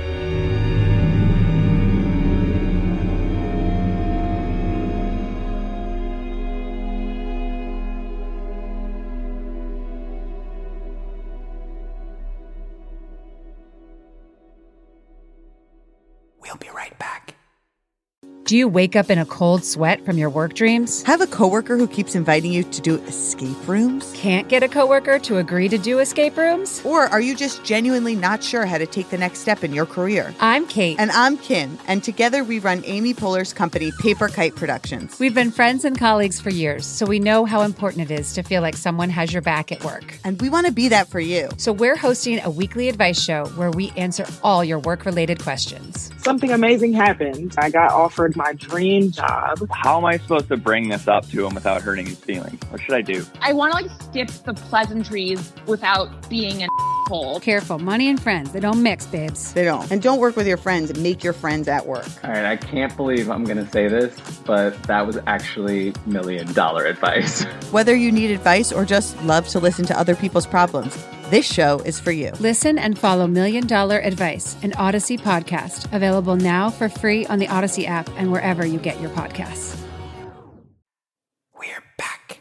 We'll be right back. Do you wake up in a cold sweat from your work dreams? Have a coworker who keeps inviting you to do escape rooms? Can't get a coworker to agree to do escape rooms? Or are you just genuinely not sure how to take the next step in your career? I'm Kate. And I'm Kim. And together we run Amy Poehler's company, Paper Kite Productions. We've been friends and colleagues for years, so we know how important it is to feel like someone has your back at work. And we want to be that for you. So we're hosting a weekly advice show where we answer all your work-related questions. Something amazing happened. I got offered my dream job. How am I supposed to bring this up to him without hurting his feelings? What should I do? I want to like skip the pleasantries without being an asshole. Careful, money and friends, they don't mix, babes. They don't. And don't work with your friends. Make your friends at work. All right, I can't believe I'm going to say this, but that was actually million dollar advice. Whether you need advice or just love to listen to other people's problems, this show is for you. Listen and follow Million Dollar Advice, an Odyssey podcast, available now for free on the Odyssey app and wherever you get your podcasts. We're back.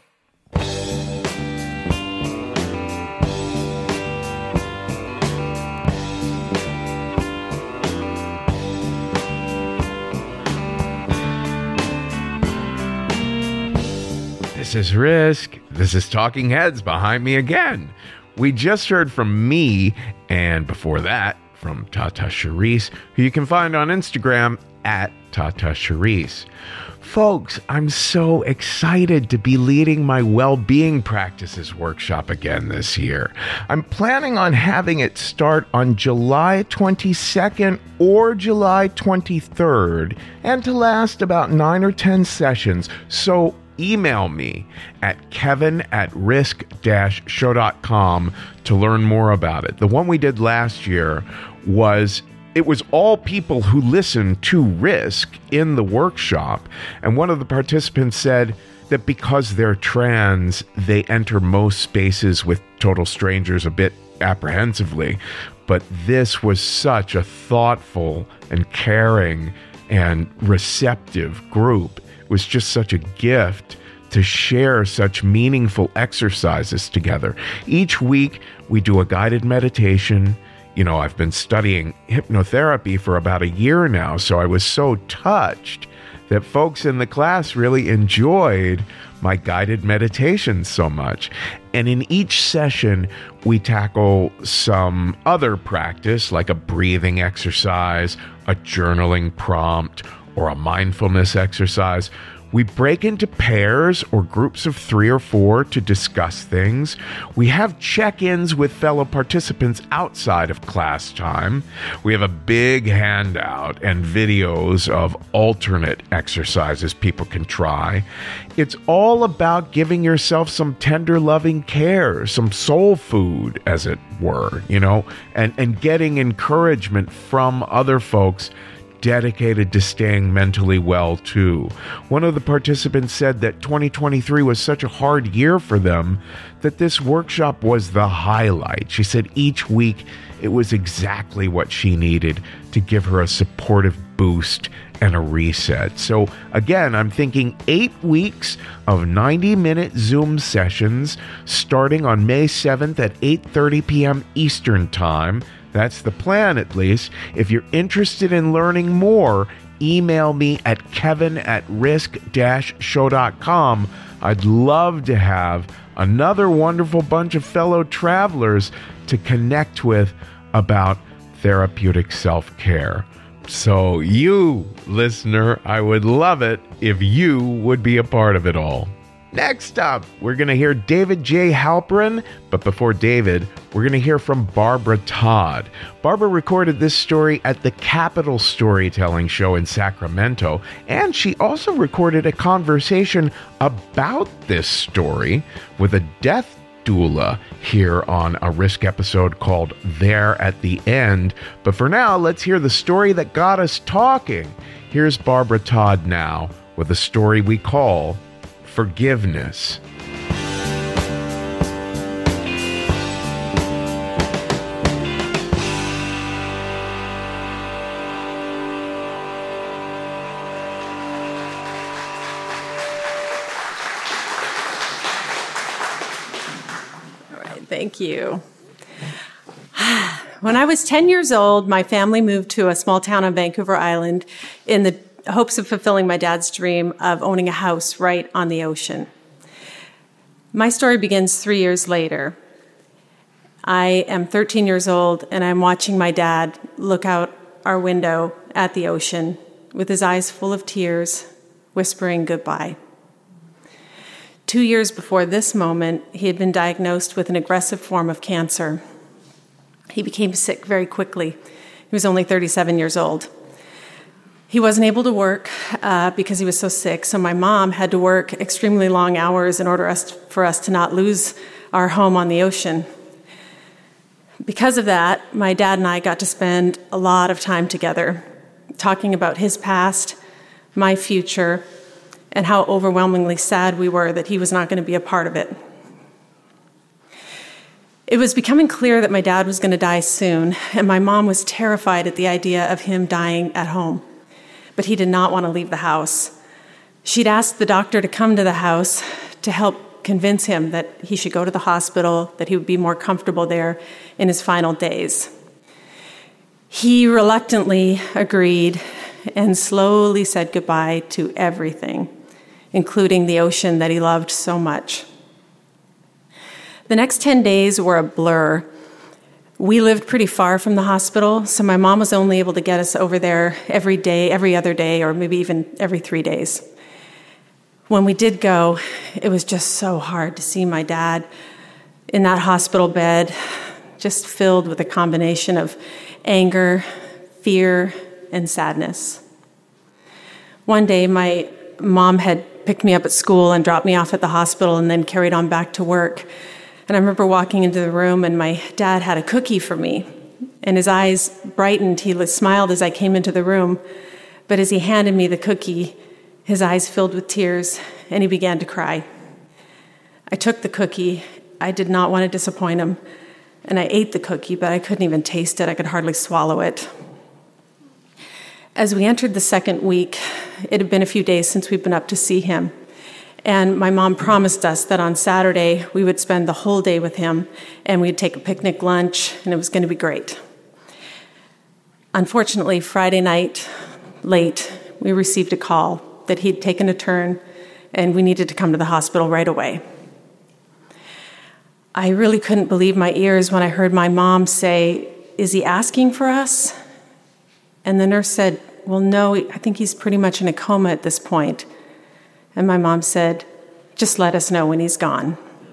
This is Risk. This is Talking Heads behind me again. We just heard from me, and before that, from Tata Charisse, who you can find on Instagram at Tata Charisse. Folks, I'm so excited to be leading my well-being practices workshop again this year. I'm planning on having it start on July twenty-second or July twenty-third, and to last about nine or ten sessions. So email me at kevin at risk dash show dot com to learn more about it. The one we did last year was, it was all people who listened to Risk in the workshop. And one of the participants said that because they're trans, they enter most spaces with total strangers a bit apprehensively. But this was such a thoughtful and caring and receptive group. It was just such a gift to share such meaningful exercises together. Each week, we do a guided meditation. You know, I've been studying hypnotherapy for about a year now, so I was so touched that folks in the class really enjoyed my guided meditations so much. And in each session, we tackle some other practice, like a breathing exercise, a journaling prompt, or a mindfulness exercise. We break into pairs or groups of three or four to discuss things. We have check-ins with fellow participants outside of class time. We have a big handout and videos of alternate exercises people can try. It's all about giving yourself some tender, loving care, some soul food, as it were, you know, and, and getting encouragement from other folks dedicated to staying mentally well too. One of the participants said that twenty twenty-three was such a hard year for them that this workshop was the highlight. She said each week it was exactly what she needed to give her a supportive boost and a reset. So again, I'm thinking eight weeks of ninety minute Zoom sessions starting on May seventh at eight thirty p.m. Eastern Time. That's the plan, at least. If you're interested in learning more, email me at kevin at risk dash show dot com. I'd love to have another wonderful bunch of fellow travelers to connect with about therapeutic self-care. So you, listener, I would love it if you would be a part of it all. Next up, we're going to hear David J. Halperin, but before David, we're going to hear from Barbara Todd. Barbara recorded this story at the Capitol Storytelling Show in Sacramento, and she also recorded a conversation about this story with a death doula here on a Risk episode called There at the End. But for now, let's hear the story that got us talking. Here's Barbara Todd now with a story we call Forgiveness. All right, thank you. When I was ten years old, my family moved to a small town on Vancouver Island in the hopes of fulfilling my dad's dream of owning a house right on the ocean. My story begins three years later. I am thirteen years old, and I'm watching my dad look out our window at the ocean with his eyes full of tears, whispering goodbye. Two years before this moment, he had been diagnosed with an aggressive form of cancer. He became sick very quickly. He was only thirty-seven years old. He wasn't able to work uh, because he was so sick, so my mom had to work extremely long hours in order us, for us to not lose our home on the ocean. Because of that, my dad and I got to spend a lot of time together, talking about his past, my future, and how overwhelmingly sad we were that he was not going to be a part of it. It was becoming clear that my dad was going to die soon, and my mom was terrified at the idea of him dying at home. But he did not want to leave the house. She'd asked the doctor to come to the house to help convince him that he should go to the hospital, that he would be more comfortable there in his final days. He reluctantly agreed and slowly said goodbye to everything, including the ocean that he loved so much. The next ten days were a blur. We lived pretty far from the hospital, so my mom was only able to get us over there every day, every other day, or maybe even every three days. When we did go, it was just so hard to see my dad in that hospital bed, just filled with a combination of anger, fear, and sadness. One day, my mom had picked me up at school and dropped me off at the hospital and then carried on back to work. And I remember walking into the room, and my dad had a cookie for me. And his eyes brightened. He smiled as I came into the room. But as he handed me the cookie, his eyes filled with tears, and he began to cry. I took the cookie. I did not want to disappoint him. And I ate the cookie, but I couldn't even taste it. I could hardly swallow it. As we entered the second week, it had been a few days since we'd been up to see him. And my mom promised us that on Saturday we would spend the whole day with him, and we'd take a picnic lunch, and it was going to be great. Unfortunately, Friday night, late, we received a call that he'd taken a turn, and we needed to come to the hospital right away. I really couldn't believe my ears when I heard my mom say, "Is he asking for us?" And the nurse said, "Well, no, I think he's pretty much in a coma at this point." And my mom said, "Just let us know when he's gone."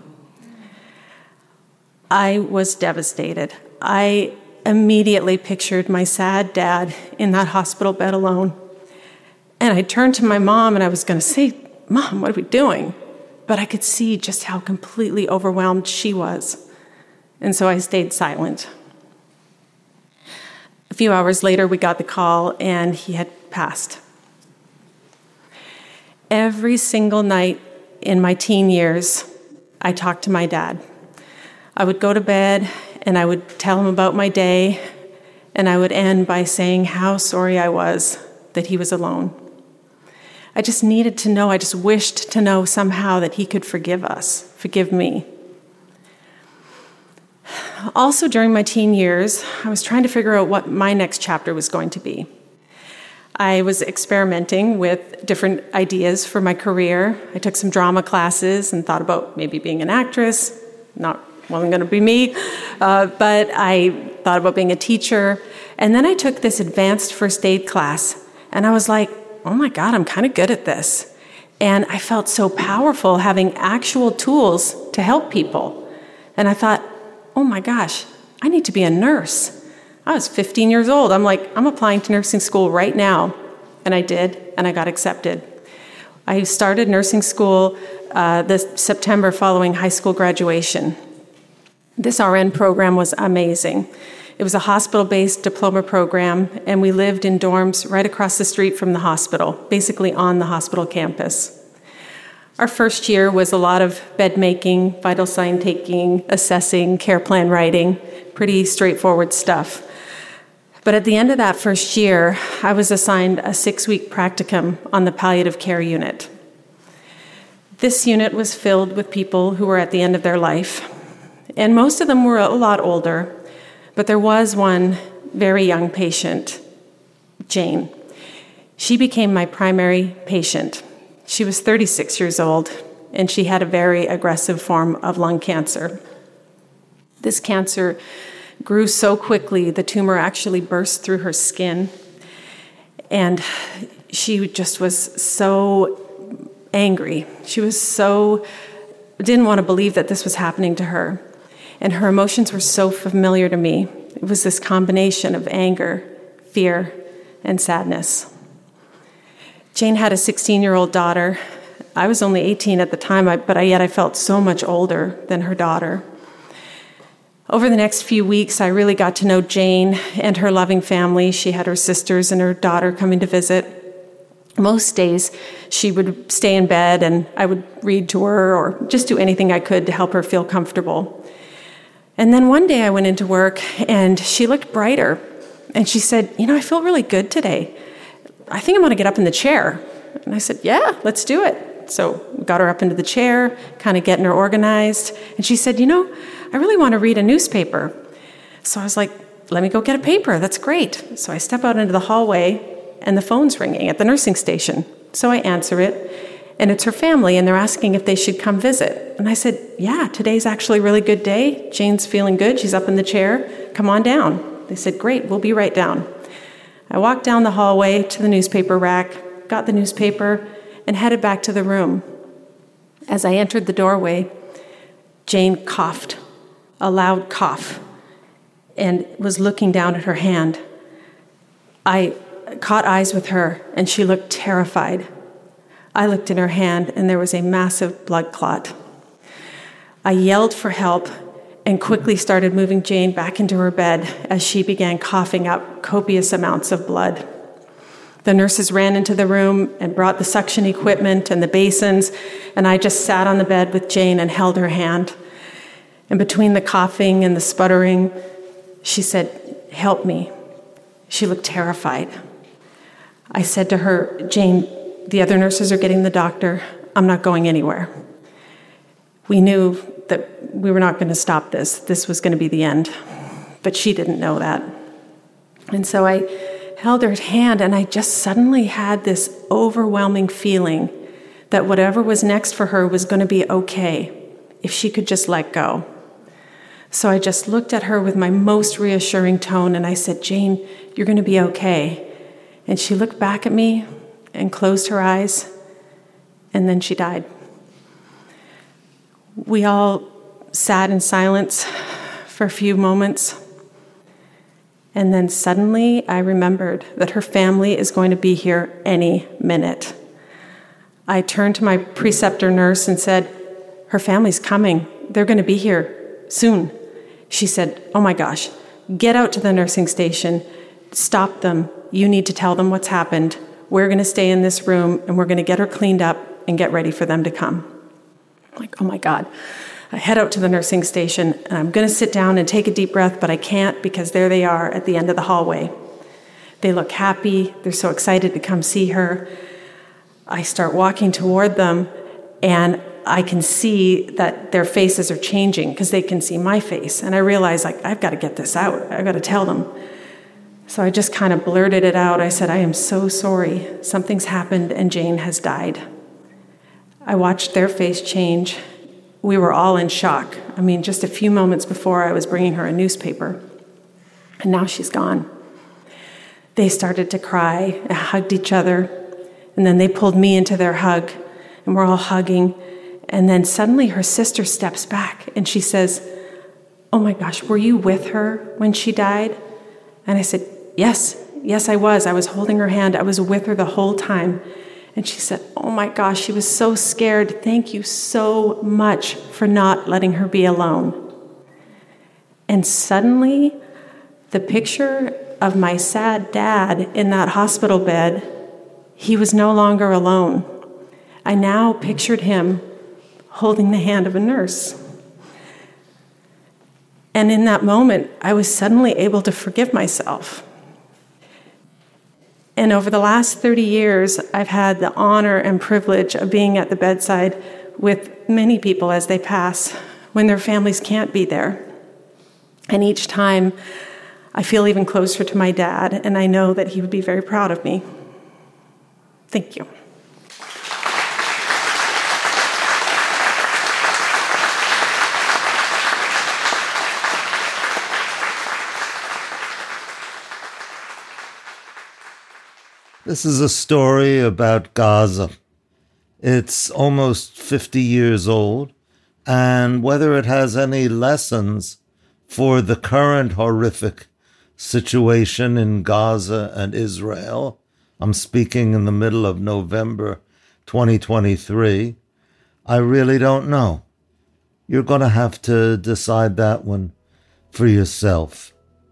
I was devastated. I immediately pictured my sad dad in that hospital bed alone. And I turned to my mom and I was going to say, "Mom, what are we doing?" But I could see just how completely overwhelmed she was. And so I stayed silent. A few hours later, we got the call and he had passed. Every single night in my teen years, I talked to my dad. I would go to bed and I would tell him about my day, and I would end by saying how sorry I was that he was alone. I just needed to know, I just wished to know somehow that he could forgive us, forgive me. Also, during my teen years, I was trying to figure out what my next chapter was going to be. I was experimenting with different ideas for my career. I took some drama classes and thought about maybe being an actress. Not wasn't going to be me, uh, but I thought about being a teacher. And then I took this advanced first aid class, and I was like, oh my God, I'm kind of good at this. And I felt so powerful having actual tools to help people. And I thought, oh my gosh, I need to be a nurse. I was fifteen years old. I'm like, I'm applying to nursing school right now. And I did, and I got accepted. I started nursing school uh, this September following high school graduation. This R N program was amazing. It was a hospital-based diploma program, and we lived in dorms right across the street from the hospital, basically on the hospital campus. Our first year was a lot of bed making, vital sign taking, assessing, care plan writing, pretty straightforward stuff. But at the end of that first year, I was assigned a six-week practicum on the palliative care unit. This unit was filled with people who were at the end of their life, and most of them were a lot older, but there was one very young patient, Jane. She became my primary patient. She was thirty-six years old, and she had a very aggressive form of lung cancer. This cancer grew so quickly, the tumor actually burst through her skin, and she just was so angry. She was so, didn't want to believe that this was happening to her, and her emotions were so familiar to me. It was this combination of anger, fear, and sadness. Jane had a sixteen-year-old daughter. I was only eighteen at the time, but I, yet I felt so much older than her daughter. Over the next few weeks, I really got to know Jane and her loving family. She had her sisters and her daughter coming to visit. Most days, she would stay in bed and I would read to her or just do anything I could to help her feel comfortable. And then one day I went into work and she looked brighter. And she said, you know, I feel really good today. I think I'm going to get up in the chair. And I said, yeah, let's do it. So we got her up into the chair, kind of getting her organized. And she said, you know, I really want to read a newspaper. So I was like, let me go get a paper. That's great. So I step out into the hallway and the phone's ringing at the nursing station. So I answer it, and it's her family, and they're asking if they should come visit. And I said, yeah, today's actually a really good day. Jane's feeling good. She's up in the chair. Come on down. They said, great, we'll be right down. I walked down the hallway to the newspaper rack, got the newspaper, and headed back to the room. As I entered the doorway, Jane coughed, a loud cough, and was looking down at her hand. I caught eyes with her, and she looked terrified. I looked in her hand, and there was a massive blood clot. I yelled for help and quickly started moving Jane back into her bed as she began coughing up copious amounts of blood. The nurses ran into the room and brought the suction equipment and the basins, and I just sat on the bed with Jane and held her hand. And between the coughing and the sputtering, she said, help me. She looked terrified. I said to her, Jane, the other nurses are getting the doctor. I'm not going anywhere. We knew that we were not going to stop this. This was going to be the end. But she didn't know that. And so I held her hand, and I just suddenly had this overwhelming feeling that whatever was next for her was going to be okay if she could just let go. So I just looked at her with my most reassuring tone, and I said, Jane, you're going to be okay. And she looked back at me and closed her eyes, and then she died. We all sat in silence for a few moments, and then suddenly I remembered that her family is going to be here any minute. I turned to my preceptor nurse and said, her family's coming. They're going to be here soon. She said, oh my gosh, get out to the nursing station, stop them. You need to tell them what's happened. We're going to stay in this room, and we're going to get her cleaned up and get ready for them to come. I'm like, oh my God. I head out to the nursing station, and I'm going to sit down and take a deep breath, but I can't because there they are at the end of the hallway. They look happy. They're so excited to come see her. I start walking toward them, and I can see that their faces are changing because they can see my face. And I realize, like, I've got to get this out. I've got to tell them. So I just kind of blurted it out. I said, I am so sorry. Something's happened, and Jane has died. I watched their face change. We were all in shock. I mean, just a few moments before I was bringing her a newspaper, and now she's gone. They started to cry and hugged each other, and then they pulled me into their hug, and we're all hugging. And then suddenly her sister steps back, and she says, oh my gosh, were you with her when she died? And I said, yes, yes, I was. I was holding her hand. I was with her the whole time. And she said, oh my gosh, she was so scared. Thank you so much for not letting her be alone. And suddenly, the picture of my sad dad in that hospital bed, he was no longer alone. I now pictured him holding the hand of a nurse. And in that moment, I was suddenly able to forgive myself. And over the last thirty years, I've had the honor and privilege of being at the bedside with many people as they pass when their families can't be there. And each time, I feel even closer to my dad, and I know that he would be very proud of me. Thank you. This is a story about Gaza. It's almost fifty years old, and whether it has any lessons for the current horrific situation in Gaza and Israel, I'm speaking in the middle of November twenty twenty-three. I really don't know. You're going to have to decide that one for yourself.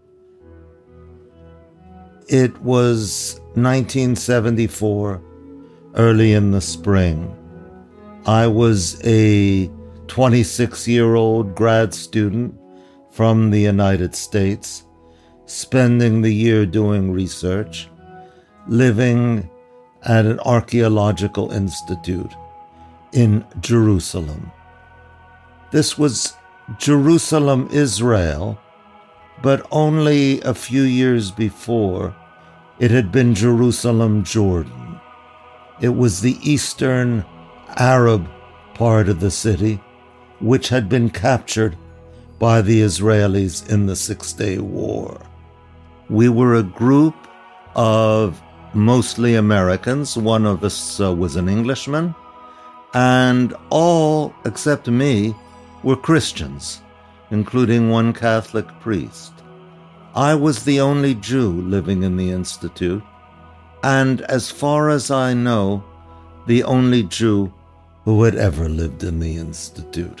It was nineteen seventy-four, early in the spring. I was a twenty-six-year-old grad student from the United States, spending the year doing research, living at an archaeological institute in Jerusalem. This was Jerusalem, Israel, but only a few years before, it had been Jerusalem, Jordan. It was the eastern Arab part of the city, which had been captured by the Israelis in the Six-Day War. We were a group of mostly Americans. One of us uh, was an Englishman, and all, except me, were Christians, including one Catholic priest. I was the only Jew living in the Institute, and as far as I know, the only Jew who had ever lived in the Institute.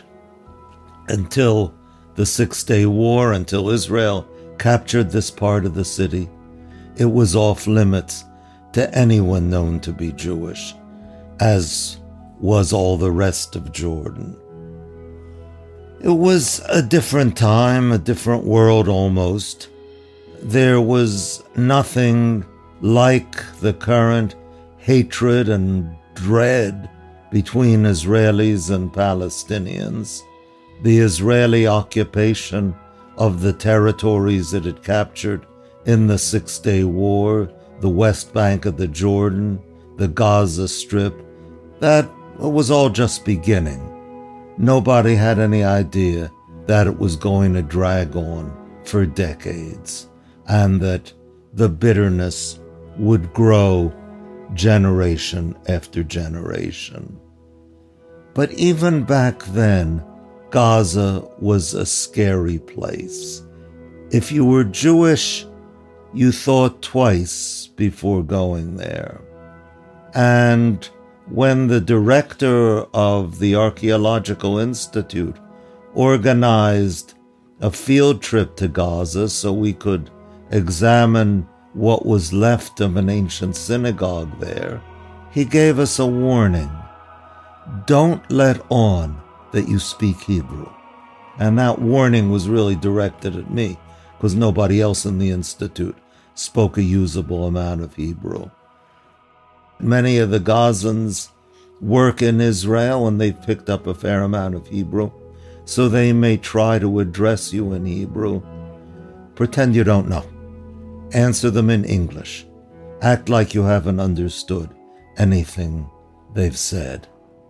Until the Six-Day War, until Israel captured this part of the city, it was off limits to anyone known to be Jewish, as was all the rest of Jordan. It was a different time, a different world almost. There was nothing like the current hatred and dread between Israelis and Palestinians. The Israeli occupation of the territories it had captured in the Six-Day War, the West Bank of the Jordan, the Gaza Strip, that was all just beginning. Nobody had any idea that it was going to drag on for decades, and that the bitterness would grow generation after generation. But even back then, Gaza was a scary place. If you were Jewish, you thought twice before going there. And when the director of the Archaeological Institute organized a field trip to Gaza so we could examine what was left of an ancient synagogue there, he gave us a warning. Don't let on that you speak Hebrew. And that warning was really directed at me, because nobody else in the Institute spoke a usable amount of Hebrew. Many of the Gazans work in Israel, and they've picked up a fair amount of Hebrew, so they may try to address you in Hebrew. Pretend you don't know. Answer them in English. Act like you haven't understood anything they've said.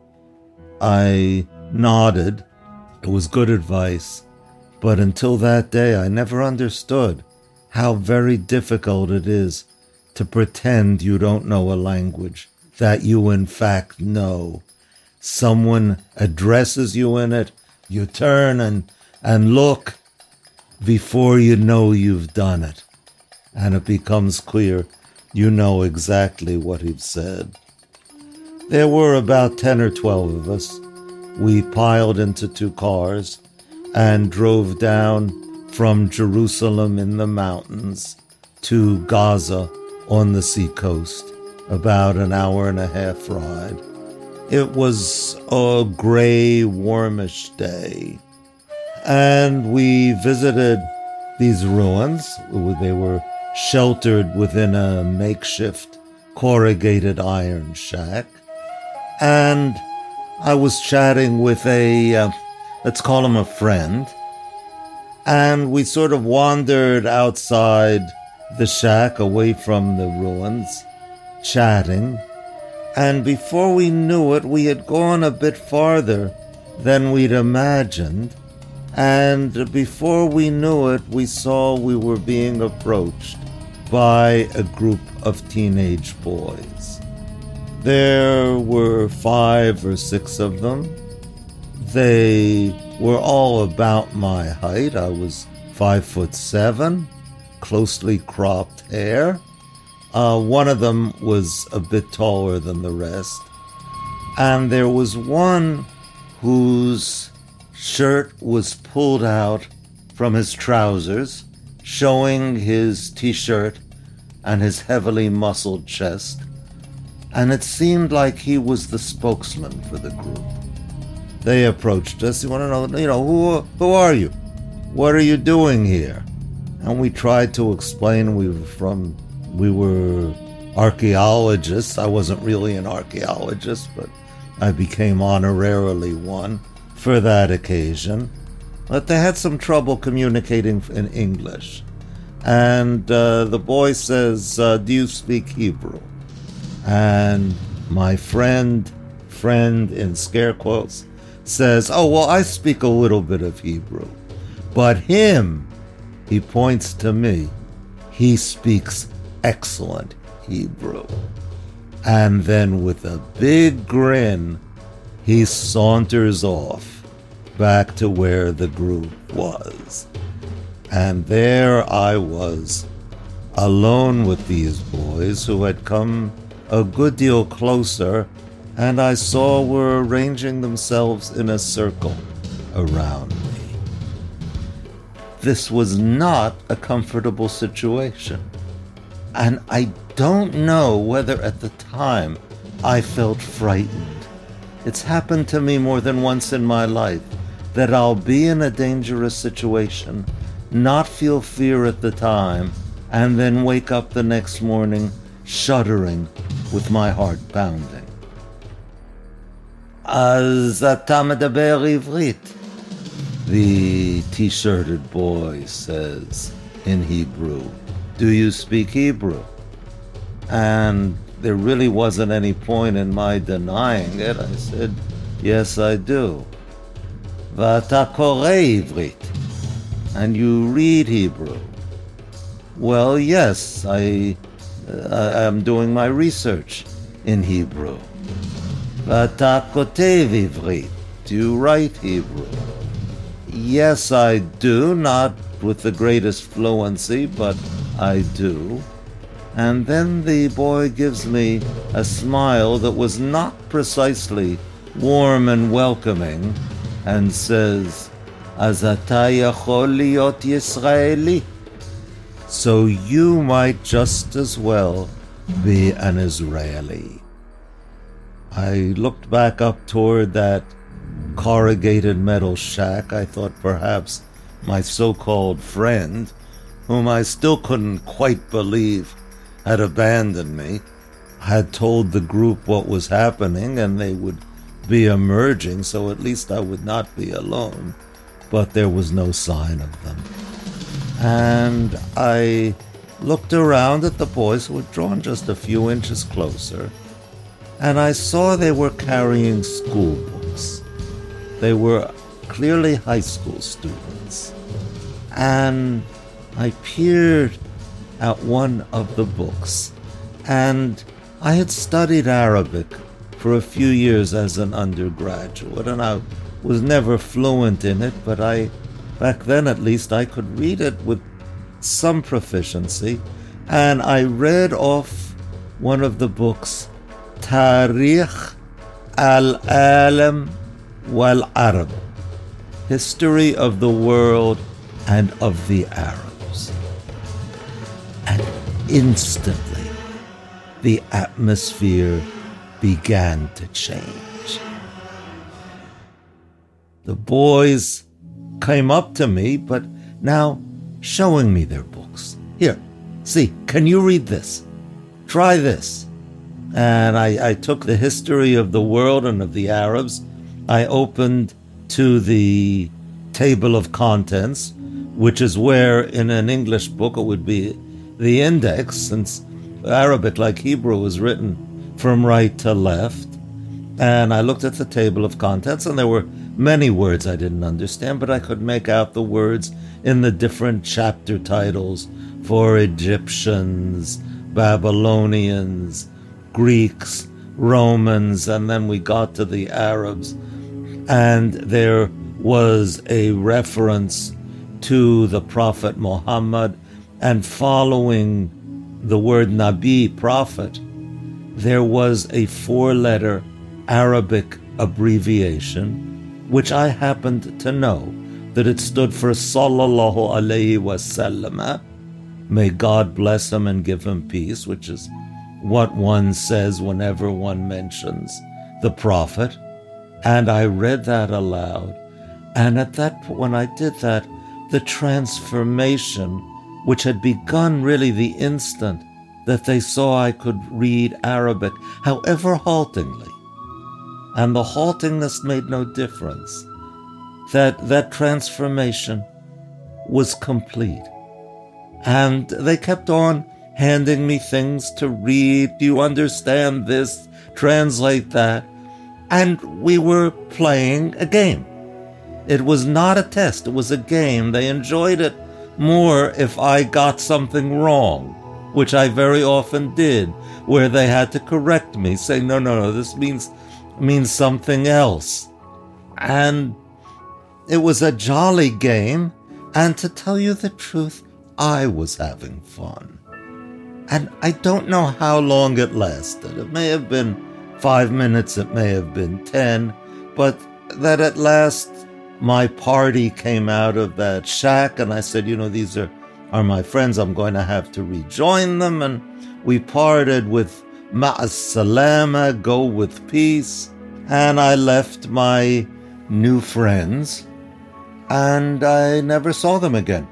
I nodded. It was good advice, but until that day I never understood how very difficult it is to pretend you don't know a language that you in fact know. Someone addresses you in it, you turn and, and look before you know you've done it, and it becomes clear you know exactly what he's said. There were about ten or twelve of us. We piled into two cars and drove down from Jerusalem in the mountains to Gaza on the seacoast, about an hour and a half ride. It was a gray, warmish day, and we visited these ruins. They were sheltered within a makeshift corrugated iron shack, and I was chatting with a, uh, let's call him a friend, and we sort of wandered outside the shack away from the ruins, chatting, and before we knew it, we had gone a bit farther than we'd imagined, and before we knew it, we saw we were being approached by a group of teenage boys. There were five or six of them. They were all about my height. I was five foot seven, closely cropped hair, Uh, one of them was a bit taller than the rest. And there was one whose shirt was pulled out from his trousers, showing his t-shirt and his heavily muscled chest. And it seemed like he was the spokesman for the group. They approached us. You want to know, you know, who, who are you? What are you doing here? And we tried to explain we were from, we were archaeologists. I wasn't really an archaeologist, but I became honorarily one for that occasion. But they had some trouble communicating in English. And uh, the boy says, uh, do you speak Hebrew? And my friend, friend in scare quotes, says, oh, well, I speak a little bit of Hebrew. But him, he points to me, he speaks excellent Hebrew. And then with a big grin, he saunters off back to where the group was. And there I was, alone with these boys who had come a good deal closer, and I saw were arranging themselves in a circle around me. This was not a comfortable situation, and I don't know whether at the time I felt frightened. It's happened to me more than once in my life that I'll be in a dangerous situation, not feel fear at the time, and then wake up the next morning shuddering with my heart pounding. Az אתה מדבר עברית? The t-shirted boy says in Hebrew, do you speak Hebrew? And there really wasn't any point in my denying it. I said, yes, I do. ואתה קורא עברית? And you read Hebrew? Well, yes, I, uh, I'm doing my research in Hebrew. ואתה כותב עברית? Do you write Hebrew? Yes, I do, not with the greatest fluency, but I do. And then the boy gives me a smile that was not precisely warm and welcoming, and says, אז אתה יכול להיות ישראלי? So you might just as well be an Israeli. I looked back up toward that corrugated metal shack. I thought perhaps my so-called friend, whom I still couldn't quite believe had abandoned me, had told the group what was happening and they would be emerging, so at least I would not be alone. But there was no sign of them. And I looked around at the boys who had drawn just a few inches closer, and I saw they were carrying school books. They were clearly high school students. And I peered at one of the books, and I had studied Arabic for a few years as an undergraduate, and I was never fluent in it, but I, back then at least, I could read it with some proficiency, and I read off one of the books, Tarikh al-Alam wal-Arab, History of the World and of the Arabs. And instantly, the atmosphere began to change. The boys came up to me, but now showing me their books. Here, see, can you read this? Try this. And I, I took the history of the world and of the Arabs. I opened to the table of contents, which is where in an English book it would be the index, since Arabic, like Hebrew, was written from right to left. And I looked at the table of contents, and there were many words I didn't understand, but I could make out the words in the different chapter titles for Egyptians, Babylonians, Greeks, Romans, and then we got to the Arabs. And there was a reference to the Prophet Muhammad, and following the word Nabi, prophet, there was a four-letter Arabic abbreviation, which I happened to know, that it stood for Sallallahu Alaihi Wasallam, may God bless him and give him peace, which is what one says whenever one mentions the prophet. And I read that aloud. And at that point, when I did that, the transformation, which had begun really the instant that they saw I could read Arabic, however haltingly, and the haltingness made no difference, that that transformation was complete. And they kept on handing me things to read. Do you understand this? Translate that. And we were playing a game. It was not a test. It was a game. They enjoyed it more if I got something wrong, which I very often did, where they had to correct me, say, no, no, no, this means means something else. And it was a jolly game, and to tell you the truth, I was having fun. And I don't know how long it lasted. It may have been five minutes, it may have been ten, but that at last my party came out of that shack, and I said, you know, these are, are my friends, I'm going to have to rejoin them, and we parted with Ma'as salama, go with peace, and I left my new friends, and I never saw them again.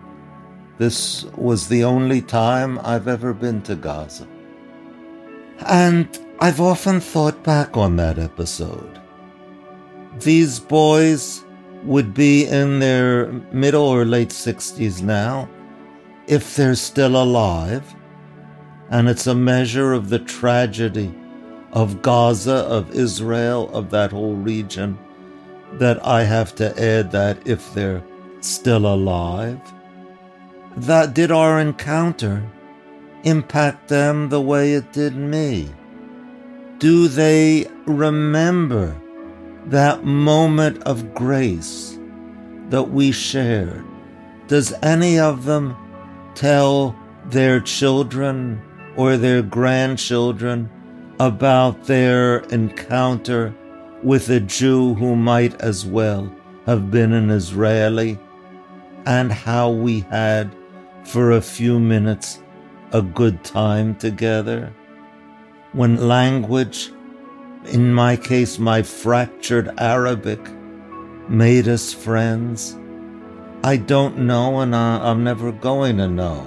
This was the only time I've ever been to Gaza. And I've often thought back on that episode. These boys would be in their middle or late sixties now, if they're still alive, and it's a measure of the tragedy of Gaza, of Israel, of that whole region, that I have to add that if they're still alive. That did our encounter impact them the way it did me? Do they remember that moment of grace that we shared? Does any of them tell their children or their grandchildren about their encounter with a Jew who might as well have been an Israeli, and how we had, for a few minutes, a good time together? When language, in my case, my fractured Arabic, made us friends, I don't know, and I, I'm never going to know.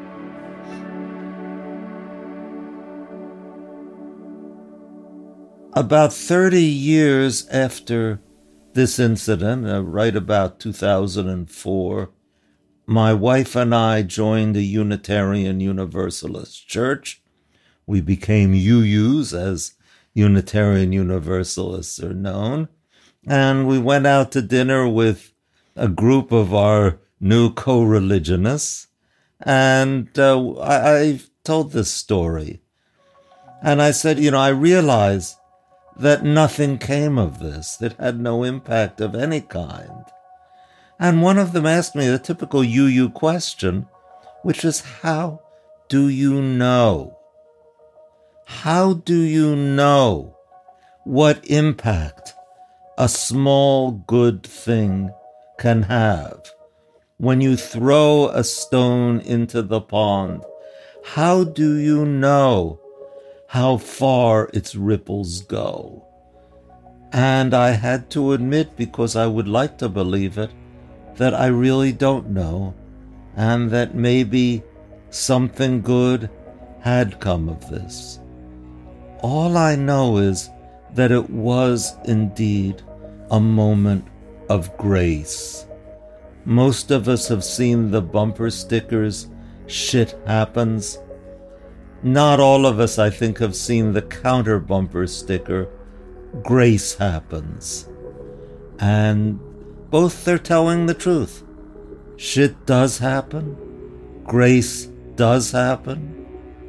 About thirty years after this incident, uh, right about two thousand four, my wife and I joined a Unitarian Universalist church. We became U Us, as Unitarian Universalists are known, and we went out to dinner with a group of our new co-religionists, and uh, I, I told this story. And I said, you know, I realize that nothing came of this. It had no impact of any kind. And one of them asked me the typical U U question, which is, how do you know? How do you know what impact a small good thing can have? When you throw a stone into the pond, how do you know how far its ripples go? And I had to admit, because I would like to believe it, that I really don't know, and that maybe something good had come of this. All I know is that it was indeed a moment of grace. Most of us have seen the bumper stickers, "Shit happens." Not all of us, I think, have seen the counter bumper sticker, "Grace happens." And both are telling the truth. Shit does happen. Grace does happen.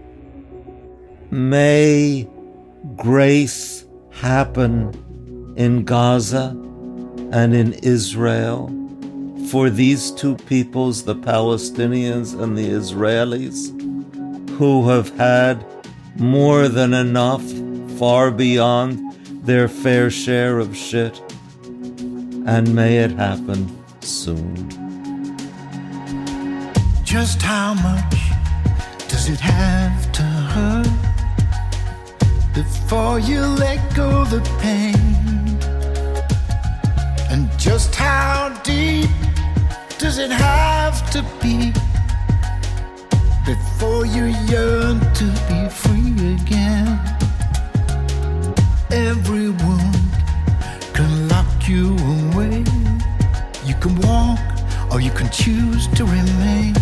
May grace happen in Gaza and in Israel for these two peoples, the Palestinians and the Israelis, who have had more than enough, far beyond their fair share of shit. And may it happen soon. Just how much does it have to hurt before you let go the pain? And just how deep does it have to be before you yearn to be free again? Every wound can lock you away. You can walk or you can choose to remain.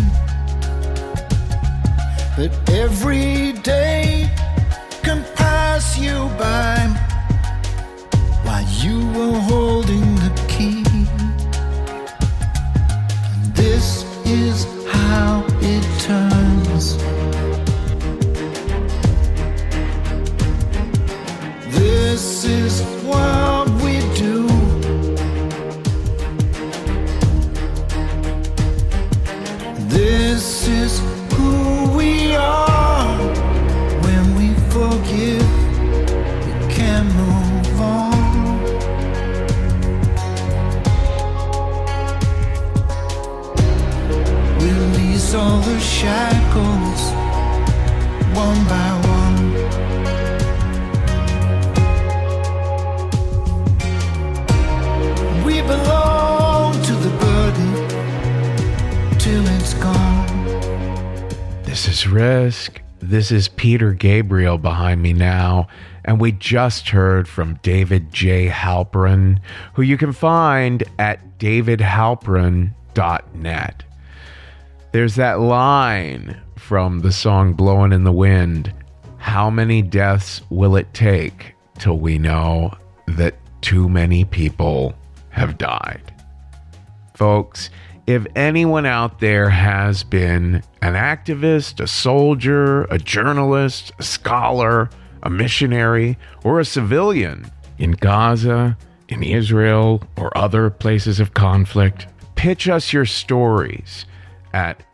But every day can pass you by while you were holding the key. And this is how it turns. This is what we do. This is who we are. When we forgive, we can move on. Release all the shackles, one by one. We belong to the burden till it's gone. This is Risk. This is Peter Gabriel behind me now. And we just heard from David J. Halperin, who you can find at david halperin dot net. There's that line from the song Blowin' in the Wind. How many deaths will it take till we know that too many people have died? Folks, if anyone out there has been an activist, a soldier, a journalist, a scholar, a missionary, or a civilian in Gaza, in Israel, or other places of conflict, pitch us your stories at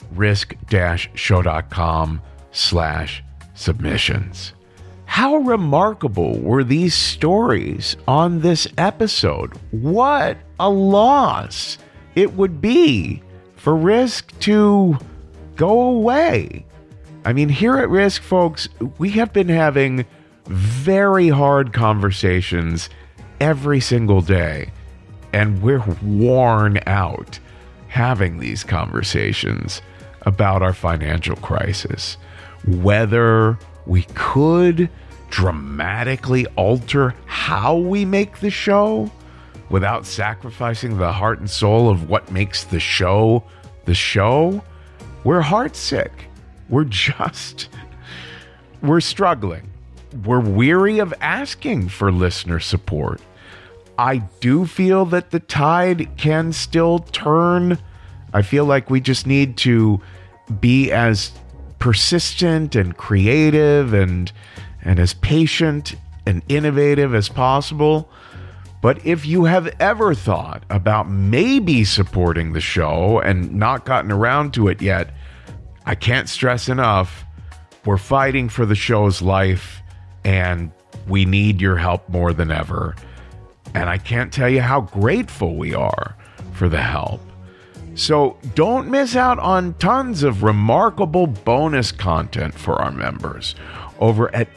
risk-show.com slash submissions. How remarkable were these stories on this episode? What a loss it would be for Risk to go away. I mean, here at Risk, folks, we have been having very hard conversations every single day, and we're worn out having these conversations about our financial crisis. Whether we could dramatically alter how we make the show without sacrificing the heart and soul of what makes the show the show, we're heartsick. We're just, we're struggling. We're weary of asking for listener support. I do feel that the tide can still turn. I feel like we just need to be as persistent and creative and and as patient and innovative as possible. But if you have ever thought about maybe supporting the show and not gotten around to it yet, I can't stress enough, we're fighting for the show's life and we need your help more than ever. And I can't tell you how grateful we are for the help. So don't miss out on tons of remarkable bonus content for our members over at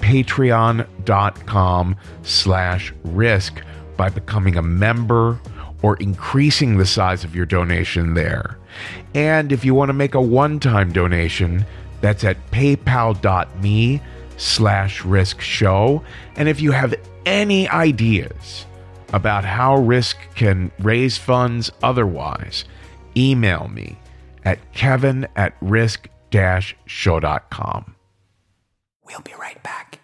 patreon.com slash risk by becoming a member or increasing the size of your donation there. And if you want to make a one-time donation, that's at paypal.me slash risk show. And if you have any ideas about how Risk can raise funds otherwise, email me at kevin at risk dash show dot com. We'll be right back.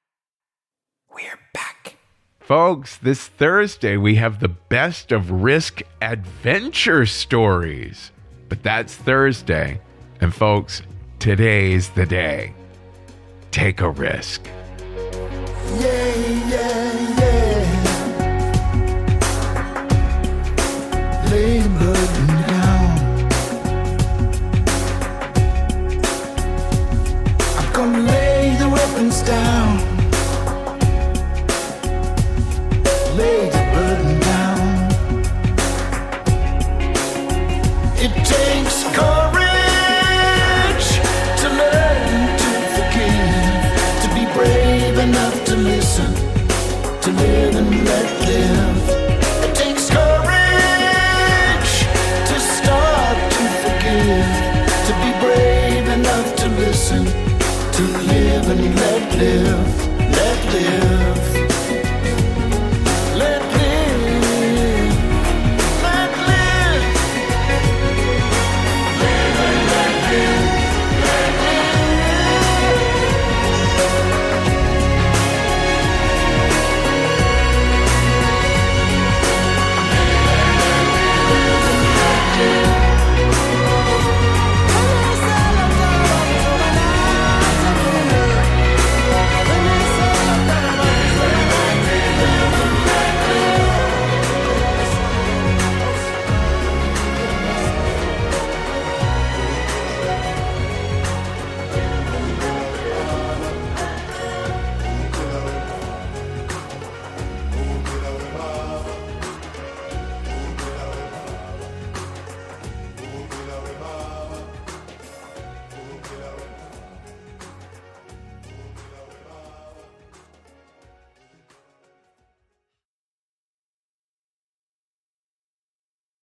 We're back. Folks, this Thursday we have the best of Risk adventure stories. But that's Thursday. And folks, today's the day. Take a risk. Yeah, yeah.